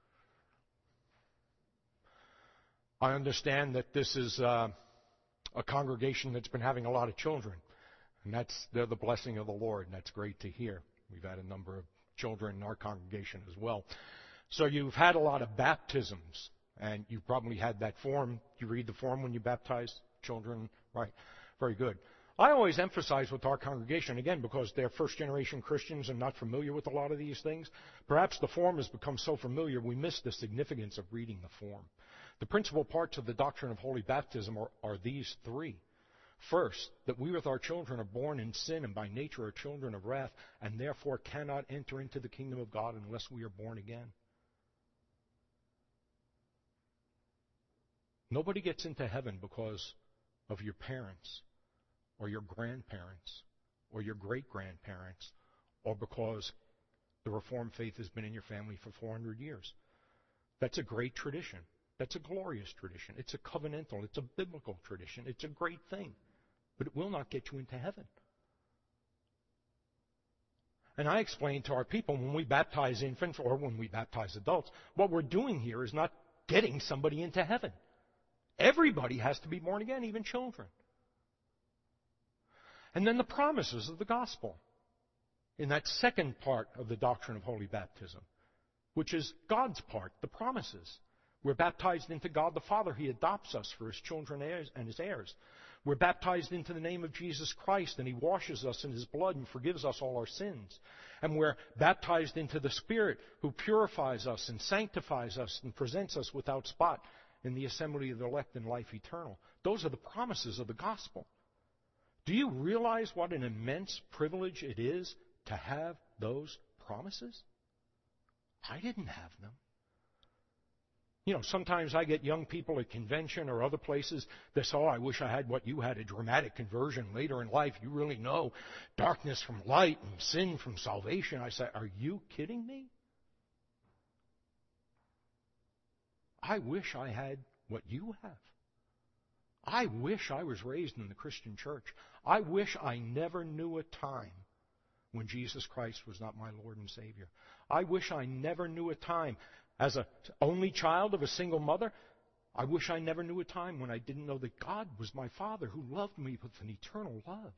I understand that this is a congregation that's been having a lot of children, and they're the blessing of the Lord, and that's great to hear. We've had a number of children in our congregation as well. So you've had a lot of baptisms, and you probably had that form. You read the form when you baptize children, right? Very good. I always emphasize with our congregation, again, because they're first-generation Christians and not familiar with a lot of these things, perhaps the form has become so familiar we miss the significance of reading the form. The principal parts of the doctrine of holy baptism are these three. First, that we with our children are born in sin and by nature are children of wrath and therefore cannot enter into the kingdom of God unless we are born again. Nobody gets into heaven because of your parents or your grandparents or your great-grandparents or because the Reformed faith has been in your family for 400 years. That's a great tradition. That's a glorious tradition. It's a covenantal. It's a biblical tradition. It's a great thing. But it will not get you into heaven. And I explain to our people when we baptize infants or when we baptize adults, what we're doing here is not getting somebody into heaven. Everybody has to be born again, even children. And then the promises of the gospel in that second part of the doctrine of holy baptism, which is God's part, the promises. We're baptized into God the Father. He adopts us for His children and His heirs. We're baptized into the name of Jesus Christ, and He washes us in His blood and forgives us all our sins. And we're baptized into the Spirit, who purifies us and sanctifies us and presents us without spot in the assembly of the elect in life eternal. Those are the promises of the gospel. Do you realize what an immense privilege it is to have those promises? I didn't have them. You know, sometimes I get young people at convention or other places that say, I wish I had what you had, a dramatic conversion later in life. You really know darkness from light and sin from salvation. I say, are you kidding me? I wish I had what you have. I wish I was raised in the Christian church. I wish I never knew a time when Jesus Christ was not my Lord and Savior. I wish I never knew a time as an only child of a single mother. I wish I never knew a time when I didn't know that God was my Father who loved me with an eternal love.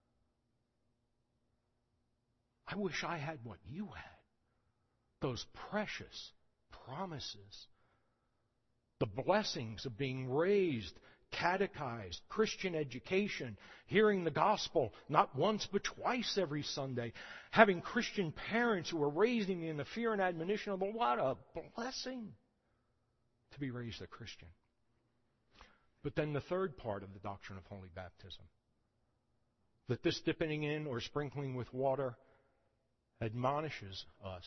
I wish I had what you had. Those precious promises. The blessings of being raised, catechized, Christian education, hearing the gospel not once but twice every Sunday, having Christian parents who are raising me in the fear and admonition of the Lord. What a blessing to be raised a Christian. But then the third part of the doctrine of holy baptism, that this dipping in or sprinkling with water admonishes us.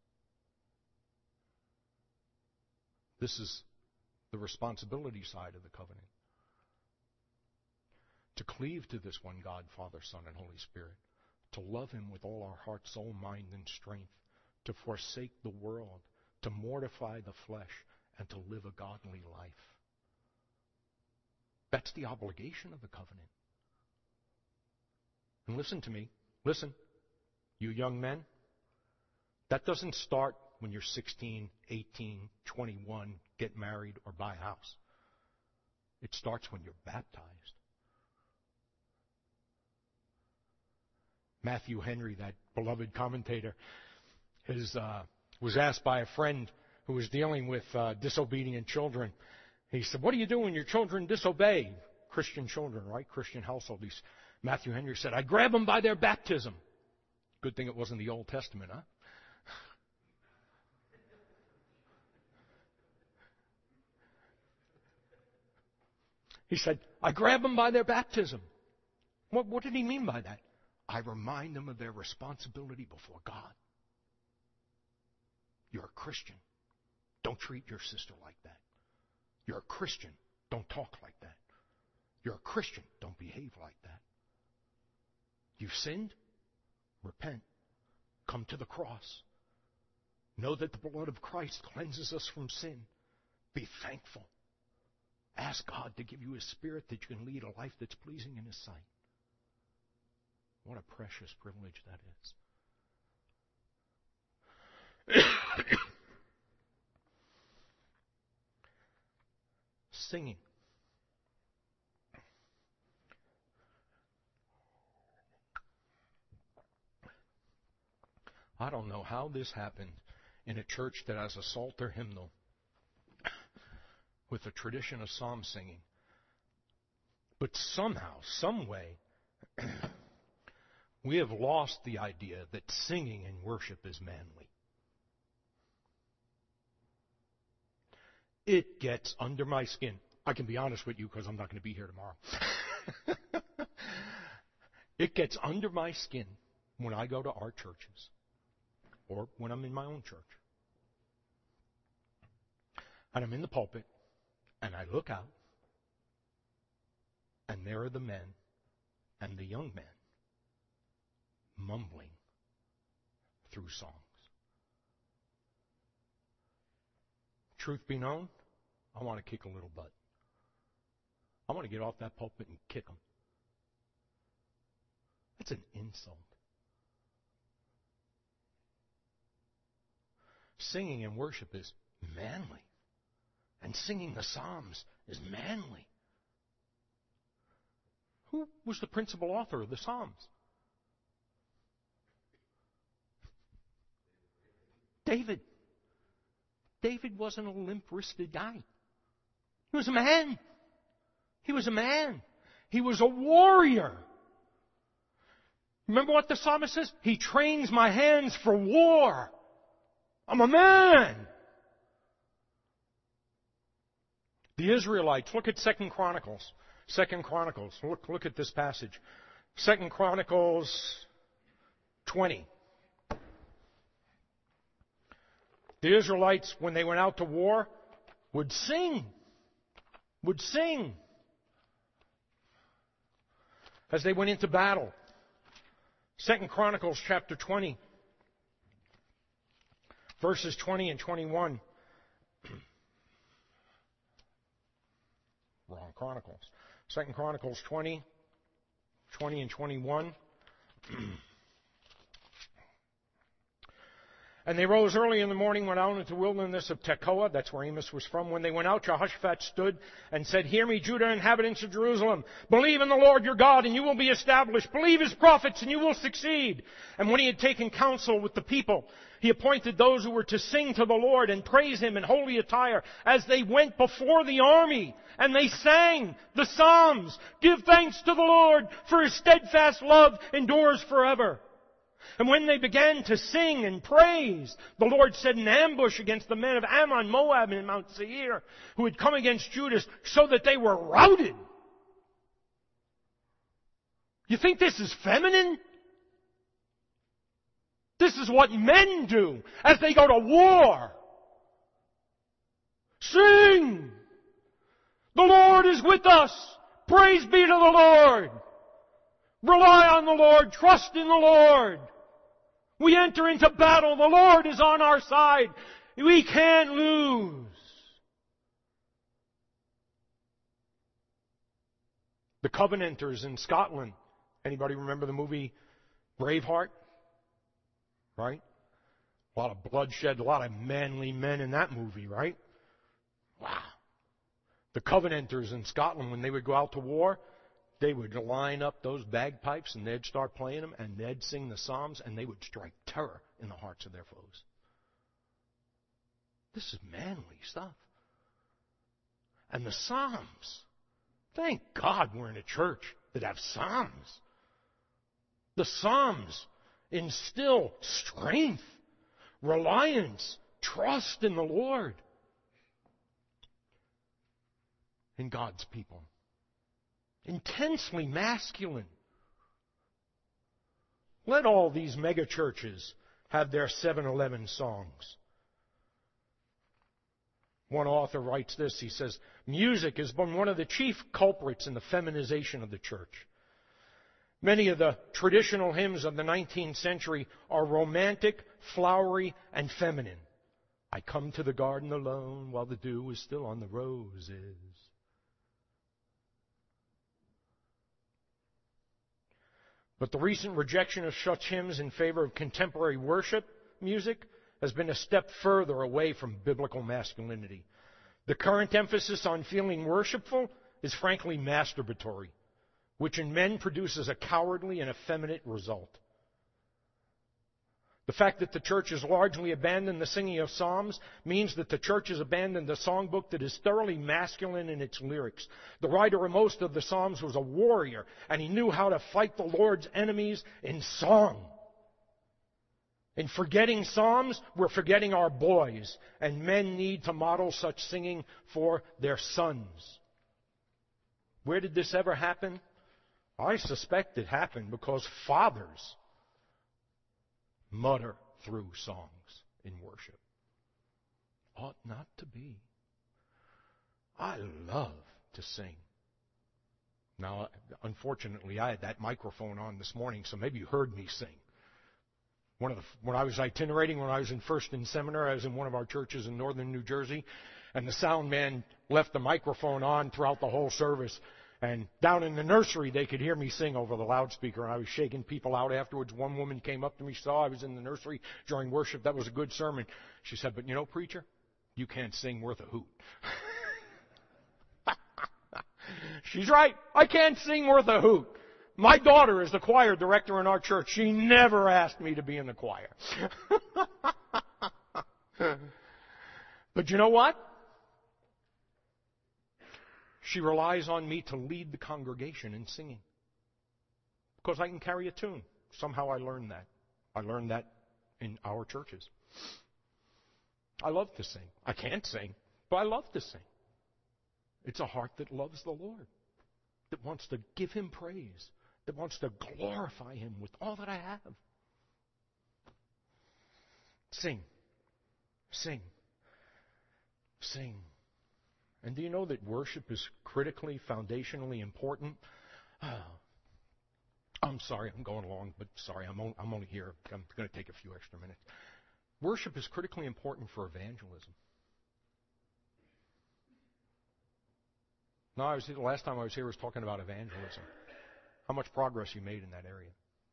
This is the responsibility side of the covenant. To cleave to this one God, Father, Son, and Holy Spirit. To love Him with all our heart, soul, mind, and strength. To forsake the world. To mortify the flesh. And to live a godly life. That's the obligation of the covenant. And listen to me. Listen. You young men. That doesn't start when you're 16, 18, 21, get married, or buy a house. It starts when you're baptized. Matthew Henry, that beloved commentator, was asked by a friend who was dealing with disobedient children. He said, "What do you do when your children disobey?" Christian children, right? Christian household. Matthew Henry said, "I grab them by their baptism." Good thing it wasn't the Old Testament, huh? He said, "I grab them by their baptism." What did he mean by that? I remind them of their responsibility before God. You're a Christian. Don't treat your sister like that. You're a Christian. Don't talk like that. You're a Christian. Don't behave like that. You've sinned? Repent. Come to the cross. Know that the blood of Christ cleanses us from sin. Be thankful. Ask God to give you His Spirit that you can lead a life that's pleasing in His sight. What a precious privilege that is. Singing. I don't know how this happened in a church that has a Psalter hymnal with a tradition of psalm singing. But somehow, some way, we have lost the idea that singing in worship is manly. It gets under my skin. I can be honest with you because I'm not going to be here tomorrow. It gets under my skin when I go to our churches or when I'm in my own church. And I'm in the pulpit and I look out and there are the men and the young men mumbling through songs. Truth be known, I want to kick a little butt. I want to get off that pulpit and kick them. That's an insult. Singing in worship is manly. And singing the Psalms is manly. Who was the principal author of the Psalms? David. David wasn't a limp-wristed guy. He was a man. He was a man. He was a warrior. Remember what the psalmist says? He trains my hands for war. I'm a man. The Israelites, look at 2 Chronicles. 2 Chronicles, look at this passage. 2 Chronicles 20. The Israelites, when they went out to war, would sing. Would sing. As they went into battle. 2 Chronicles chapter 20. Verses 20 and 21. Wrong Chronicles. 2 Chronicles 20 and 21. And they rose early in the morning, went out into the wilderness of Tekoa. That's where Amos was from. When they went out, Jehoshaphat stood and said, "Hear me, Judah, inhabitants of Jerusalem. Believe in the Lord your God, and you will be established. Believe His prophets, and you will succeed." And when he had taken counsel with the people, he appointed those who were to sing to the Lord and praise Him in holy attire as they went before the army. And they sang the Psalms. Give thanks to the Lord, for His steadfast love endures forever. And when they began to sing and praise, the Lord set an ambush against the men of Ammon, Moab, and Mount Seir, who had come against Judah, so that they were routed. You think this is feminine? This is what men do as they go to war. Sing! The Lord is with us. Praise be to the Lord. Rely on the Lord. Trust in the Lord. We enter into battle. The Lord is on our side. We can't lose. The Covenanters in Scotland. Anybody remember the movie Braveheart? Right? A lot of bloodshed, a lot of manly men in that movie, right? Wow. The Covenanters in Scotland, when they would go out to war, they would line up those bagpipes and they'd start playing them and they'd sing the Psalms and they would strike terror in the hearts of their foes. This is manly stuff. And the Psalms. Thank God we're in a church that have Psalms. The Psalms instill strength, reliance, trust in the Lord, in God's people. Intensely masculine. Let all these mega churches have their 7-Eleven songs. One author writes this, he says, music has been one of the chief culprits in the feminization of the church. Many of the traditional hymns of the 19th century are romantic, flowery, and feminine. I come to the garden alone while the dew is still on the roses. But the recent rejection of such hymns in favor of contemporary worship music has been a step further away from biblical masculinity. The current emphasis on feeling worshipful is frankly masturbatory, which in men produces a cowardly and effeminate result. The fact that the church has largely abandoned the singing of psalms means that the church has abandoned the songbook that is thoroughly masculine in its lyrics. The writer of most of the psalms was a warrior, and he knew how to fight the Lord's enemies in song. In forgetting psalms, we're forgetting our boys, and men need to model such singing for their sons. Where did this ever happen? I suspect it happened because fathers mutter through songs in worship. Ought not to be. I love to sing. Now, unfortunately, I had that microphone on this morning, so maybe you heard me sing. When I was itinerating, when I was in First in Seminary, I was in one of our churches in northern New Jersey, and the sound man left the microphone on throughout the whole service. And down in the nursery, they could hear me sing over the loudspeaker, and I was shaking people out afterwards. One woman came up to me, saw I was in the nursery during worship. That was a good sermon. She said, but you know, preacher, you can't sing worth a hoot. She's right. I can't sing worth a hoot. My daughter is the choir director in our church. She never asked me to be in the choir. But you know what? She relies on me to lead the congregation in singing. Because I can carry a tune. Somehow I learned that. I learned that in our churches. I love to sing. I can't sing, but I love to sing. It's a heart that loves the Lord, that wants to give Him praise, that wants to glorify Him with all that I have. Sing. Sing. Sing. And do you know that worship is critically, foundationally important? I'm sorry, I'm going along, but sorry, I'm only here. I'm going to take a few extra minutes. Worship is critically important for evangelism. No, the last time I was here I was talking about evangelism. How much progress you made in that area.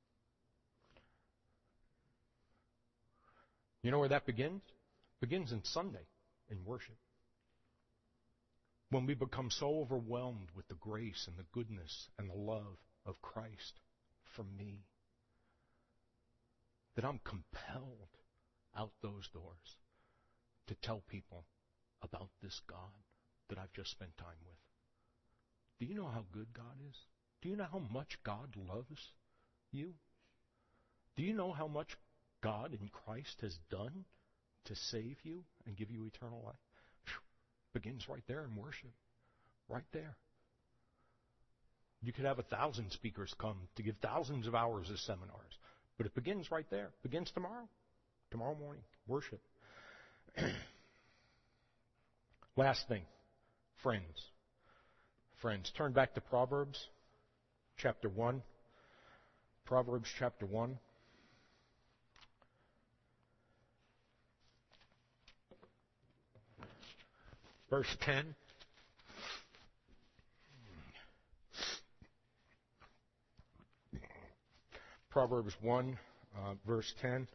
You know where that begins? It begins in Sunday, in worship. When we become so overwhelmed with the grace and the goodness and the love of Christ for me, that I'm compelled out those doors to tell people about this God that I've just spent time with. Do you know how good God is? Do you know how much God loves you? Do you know how much God in Christ has done to save you and give you eternal life? Begins right there in worship. Right there. You could have 1,000 speakers come to give thousands of hours of seminars. But it begins right there. It begins tomorrow. Tomorrow morning. Worship. Last thing. Friends. Friends. Turn back to Proverbs chapter 1. Proverbs chapter 1. Verse 10. Proverbs 1, verse 10.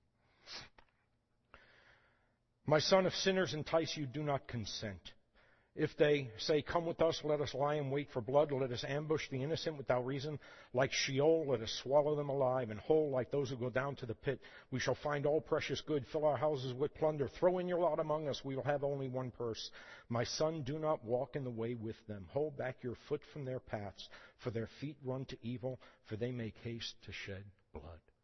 My son, if sinners entice you, do not consent. If they say, come with us, let us lie in wait for blood, let us ambush the innocent without reason. Like Sheol, let us swallow them alive, and whole like those who go down to the pit. We shall find all precious good, fill our houses with plunder. Throw in your lot among us, we will have only one purse. My son, do not walk in the way with them. Hold back your foot from their paths, for their feet run to evil, for they make haste to shed blood.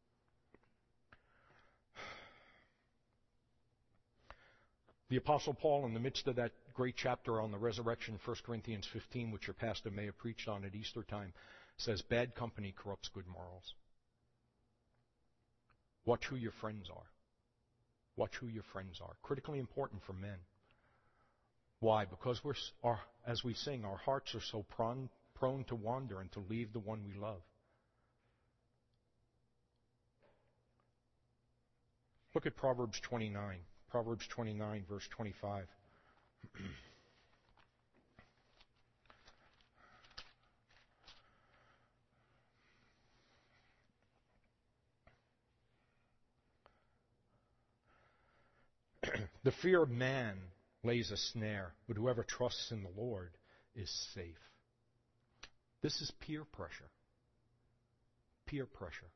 The Apostle Paul, in the midst of that great chapter on the resurrection, 1 Corinthians 15, which your pastor may have preached on at Easter time, says, bad company corrupts good morals. Watch who your friends are. Watch who your friends are. Critically important for men. Why? Because as we sing, our hearts are so prone to wander and to leave the one we love. Look at Proverbs 29. Proverbs 29, verse 25. The fear of man lays a snare, but whoever trusts in the Lord is safe. This is peer pressure. Peer pressure.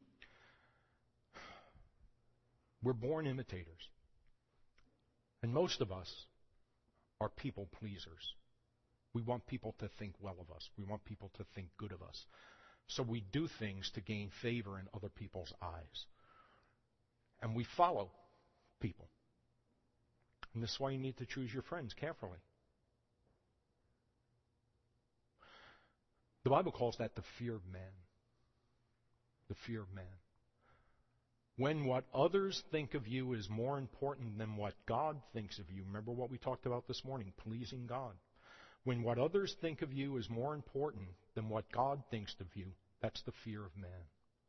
We're born imitators. And most of us are people pleasers. We want people to think well of us. We want people to think good of us. So we do things to gain favor in other people's eyes. And we follow people. And this is why you need to choose your friends carefully. The Bible calls that the fear of man. The fear of man. When what others think of you is more important than what God thinks of you. Remember what we talked about this morning, pleasing God. When what others think of you is more important than what God thinks of you, that's the fear of man.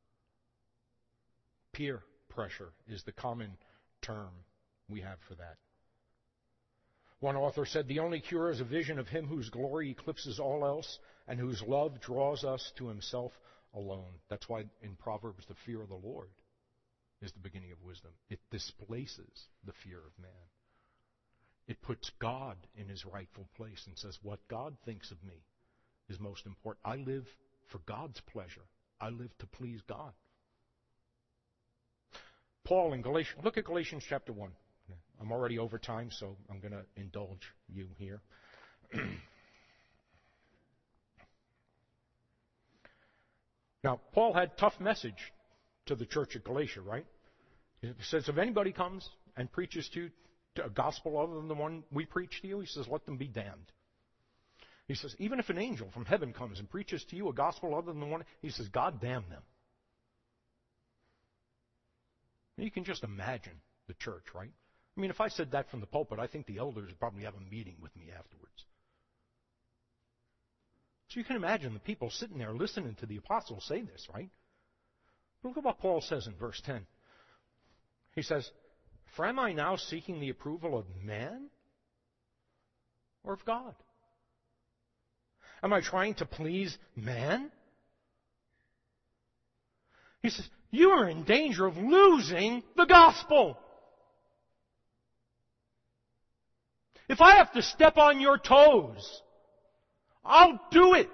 Peer pressure is the common term we have for that. One author said, the only cure is a vision of him whose glory eclipses all else and whose love draws us to himself alone. That's why in Proverbs, the fear of the Lord is the beginning of wisdom. It displaces the fear of man. It puts God in his rightful place and says, what God thinks of me is most important. I live for God's pleasure. I live to please God. Paul in Galatians, look at Galatians chapter 1. I'm already over time, so I'm going to indulge you here. Now, Paul had tough message to the church at Galatia, right? He says, if anybody comes and preaches to you a gospel other than the one we preach to you, he says, let them be damned. He says, even if an angel from heaven comes and preaches to you a gospel other than the one, he says, God damn them. You can just imagine the church, right? I mean, if I said that from the pulpit, I think the elders would probably have a meeting with me afterwards. So you can imagine the people sitting there listening to the apostles say this, right? Look at what Paul says in verse 10. He says, for am I now seeking the approval of man or of God? Am I trying to please man? He says, you are in danger of losing the gospel. If I have to step on your toes, I'll do it.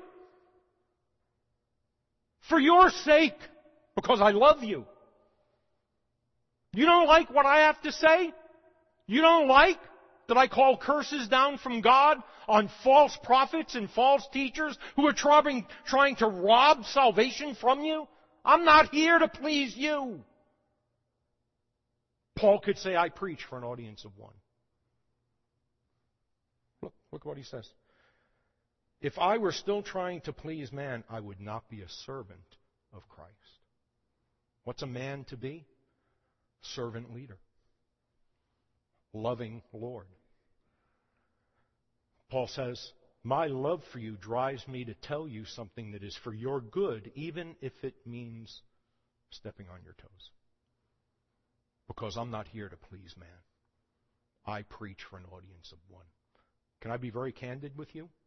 For your sake, because I love you. You don't like what I have to say? You don't like that I call curses down from God on false prophets and false teachers who are trying to rob salvation from you? I'm not here to please you. Paul could say, I preach for an audience of one. Look what he says. If I were still trying to please man, I would not be a servant of Christ. What's a man to be? Servant leader. Loving Lord. Paul says, my love for you drives me to tell you something that is for your good, even if it means stepping on your toes. Because I'm not here to please man. I preach for an audience of one. Can I be very candid with you?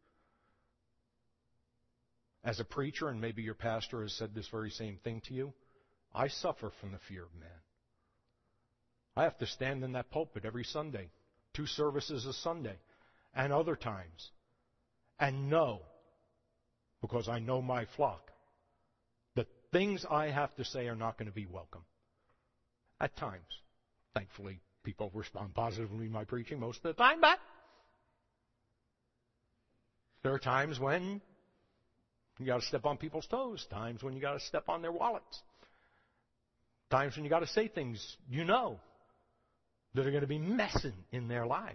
As a preacher, and maybe your pastor has said this very same thing to you, I suffer from the fear of man. I have to stand in that pulpit every Sunday, 2 services a Sunday, and other times, and know, because I know my flock, the things I have to say are not going to be welcome. At times. Thankfully, people respond positively to my preaching most of the time, but there are times when you got to step on people's toes, times when you got to step on their wallets, times when you got to say things you know that are going to be messing in their lives.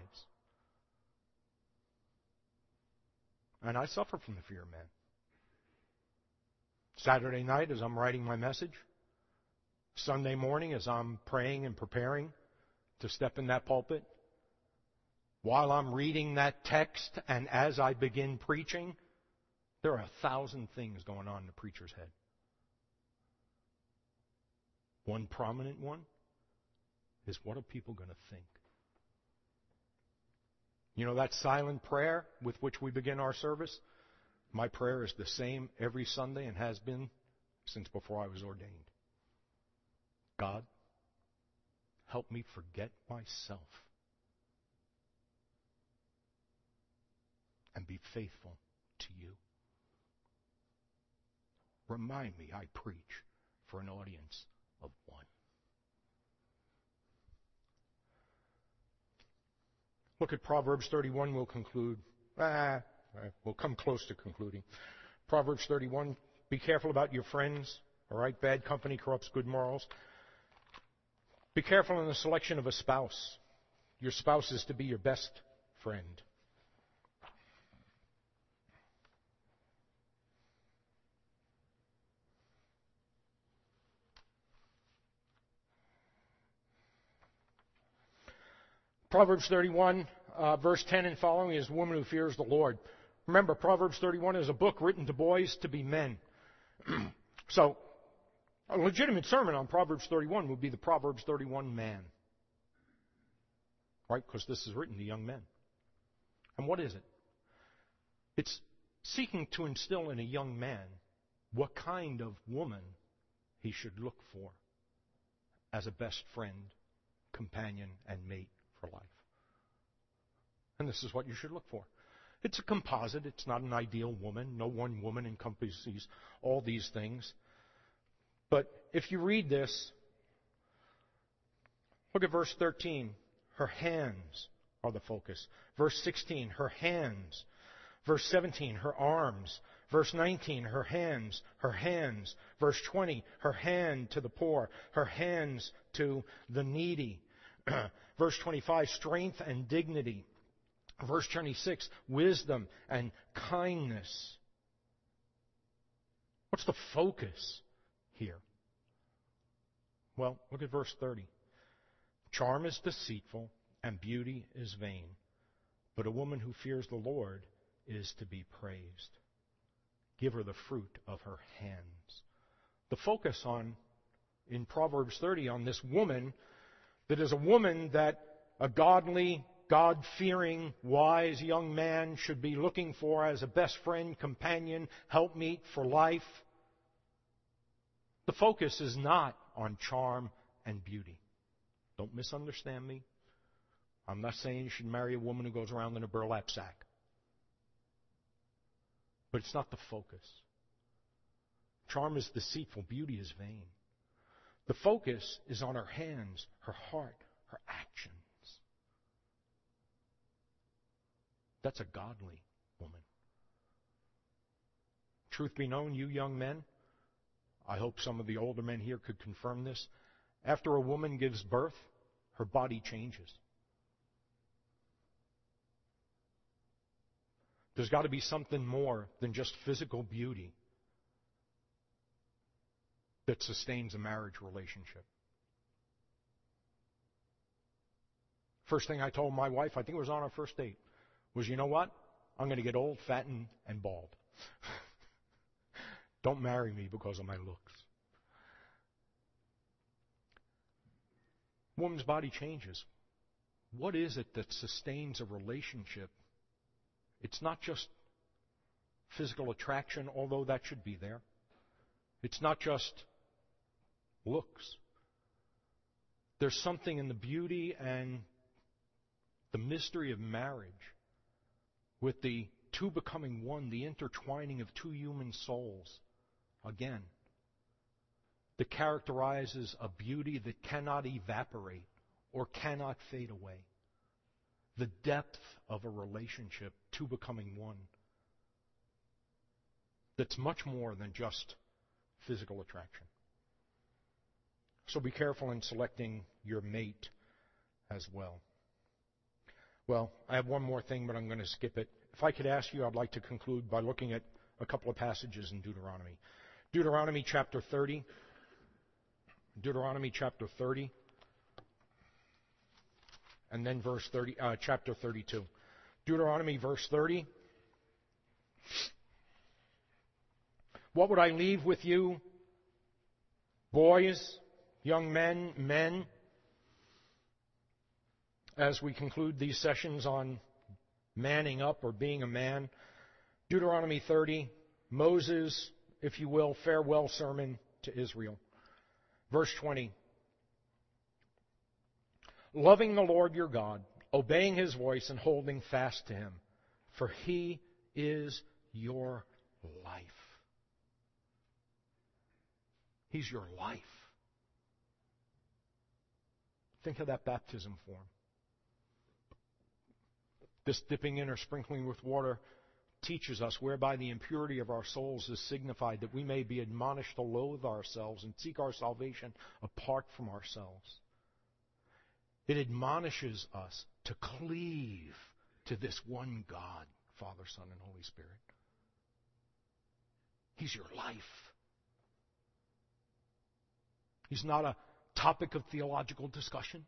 And I suffer from the fear of man. Saturday night as I'm writing my message, Sunday morning as I'm praying and preparing to step in that pulpit, while I'm reading that text and as I begin preaching, there are 1,000 things going on in the preacher's head. One prominent one is, what are people going to think? You know that silent prayer with which we begin our service? My prayer is the same every Sunday and has been since before I was ordained. God, help me forget myself and be faithful to you. Remind me I preach for an audience of one. Look at Proverbs 31. We'll conclude. We'll come close to concluding. Proverbs 31. Be careful about your friends. All right? Bad company corrupts good morals. Be careful in the selection of a spouse. Your spouse is to be your best friend. Proverbs 31, verse 10 and following is a woman who fears the Lord. Remember, Proverbs 31 is a book written to boys to be men. So, a legitimate sermon on Proverbs 31 would be the Proverbs 31 man. Right? Because this is written to young men. And what is it? It's seeking to instill in a young man what kind of woman he should look for as a best friend, companion, and mate for life. And this is what you should look for. It's a composite. It's not an ideal woman. No one woman encompasses all these things. But if you read this, look at verse 13. Her hands are the focus. Verse 16, her hands. Verse 17, her arms. Verse 19, her hands, her hands. Verse 20, her hand to the poor, her hands to the needy. Verse 25, strength and dignity. Verse 26, wisdom and kindness. What's the focus here? Well, look at verse 30. Charm is deceitful and beauty is vain, but a woman who fears the Lord is to be praised. Give her the fruit of her hands. The focus in Proverbs 30 on this woman that is a woman that a godly, God-fearing, wise young man should be looking for as a best friend, companion, helpmeet for life. The focus is not on charm and beauty. Don't misunderstand me. I'm not saying you should marry a woman who goes around in a burlap sack. But it's not the focus. Charm is deceitful, beauty is vain. The focus is on her hands, her heart, her actions. That's a godly woman. Truth be known, you young men, I hope some of the older men here could confirm this. After a woman gives birth, her body changes. There's got to be something more than just physical beauty that sustains a marriage relationship. First thing I told my wife, I think it was on our first date, was, you know what? I'm going to get old, fat, and bald. Don't marry me because of my looks. Woman's body changes. What is it that sustains a relationship? It's not just physical attraction, although that should be there. It's not just looks. There's something in the beauty and the mystery of marriage with the two becoming one, the intertwining of two human souls, again, that characterizes a beauty that cannot evaporate or cannot fade away. The depth of a relationship, two becoming one, that's much more than just physical attraction. So be careful in selecting your mate as well. Well, I have one more thing, but I'm going to skip it. If I could ask you, I'd like to conclude by looking at a couple of passages in Deuteronomy. Deuteronomy chapter 30. Deuteronomy chapter 30. And then chapter 32. Deuteronomy verse 30. What would I leave with you, boys, young men, as we conclude these sessions on manning up or being a man? Deuteronomy 30, Moses, if you will, farewell sermon to Israel. Verse 20. Loving the Lord your God, obeying His voice and holding fast to Him, for He is your life. He's your life. Think of that baptism form. This dipping in or sprinkling with water teaches us whereby the impurity of our souls is signified, that we may be admonished to loathe ourselves and seek our salvation apart from ourselves. It admonishes us to cleave to this one God, Father, Son, and Holy Spirit. He's your life. He's not a topic of theological discussion.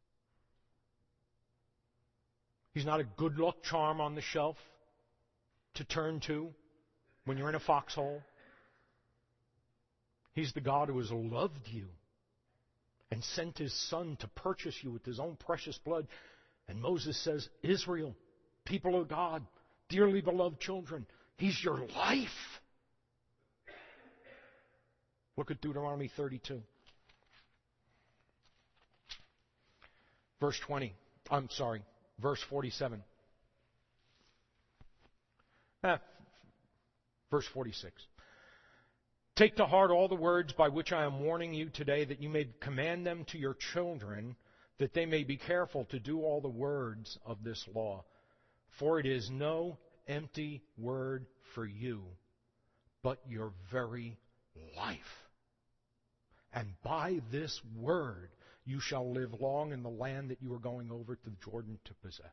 He's not a good luck charm on the shelf to turn to when you're in a foxhole. He's the God who has loved you and sent His Son to purchase you with His own precious blood. And Moses says, Israel, people of God, dearly beloved children, He's your life. Look at Deuteronomy 32. Verse 47. Verse 46. Take to heart all the words by which I am warning you today, that you may command them to your children, that they may be careful to do all the words of this law. For it is no empty word for you, but your very life. And by this word you shall live long in the land that you are going over to Jordan to possess.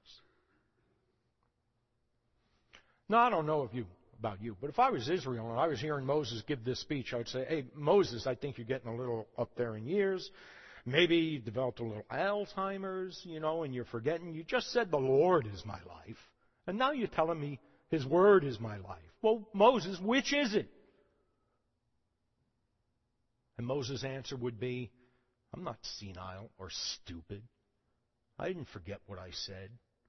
Now, I don't know about you, but if I was Israel and I was hearing Moses give this speech, I would say, hey, Moses, I think you're getting a little up there in years. Maybe you developed a little Alzheimer's, and you're forgetting. You just said the Lord is my life, and now you're telling me His word is my life. Well, Moses, which is it? And Moses' answer would be, I'm not senile or stupid. I didn't forget what I said.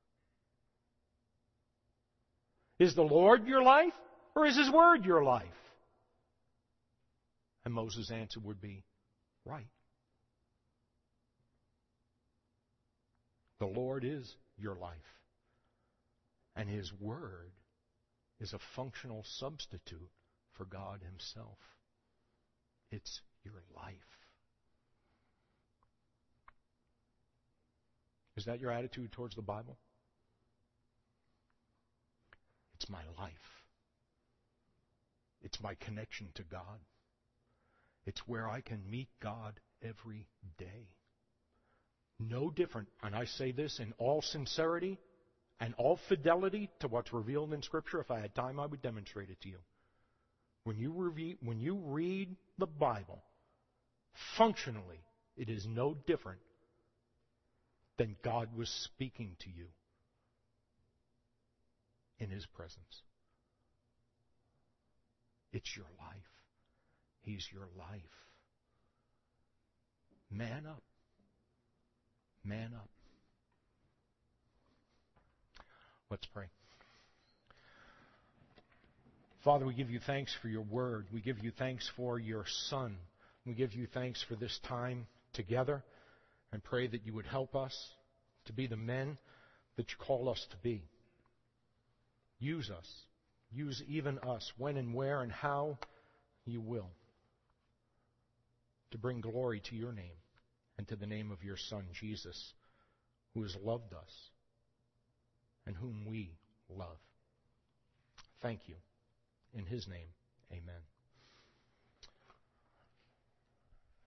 Is the Lord your life, or is His word your life? And Moses' answer would be, right. The Lord is your life. And His word is a functional substitute for God Himself. It's your life. Is that your attitude towards the Bible? It's my life. It's my connection to God. It's where I can meet God every day. No different, and I say this in all sincerity and all fidelity to what's revealed in Scripture. If I had time, I would demonstrate it to you. When you read the Bible, functionally, it is no different than God was speaking to you in His presence. It's your life. He's your life. Man up. Man up. Let's pray. Father, we give you thanks for your word. We give you thanks for your Son. We give you thanks for this time together, and pray that you would help us to be the men that you call us to be. Use us. Use even us, when and where and how you will, to bring glory to your name and to the name of your Son, Jesus, who has loved us and whom we love. Thank you. In his name, amen.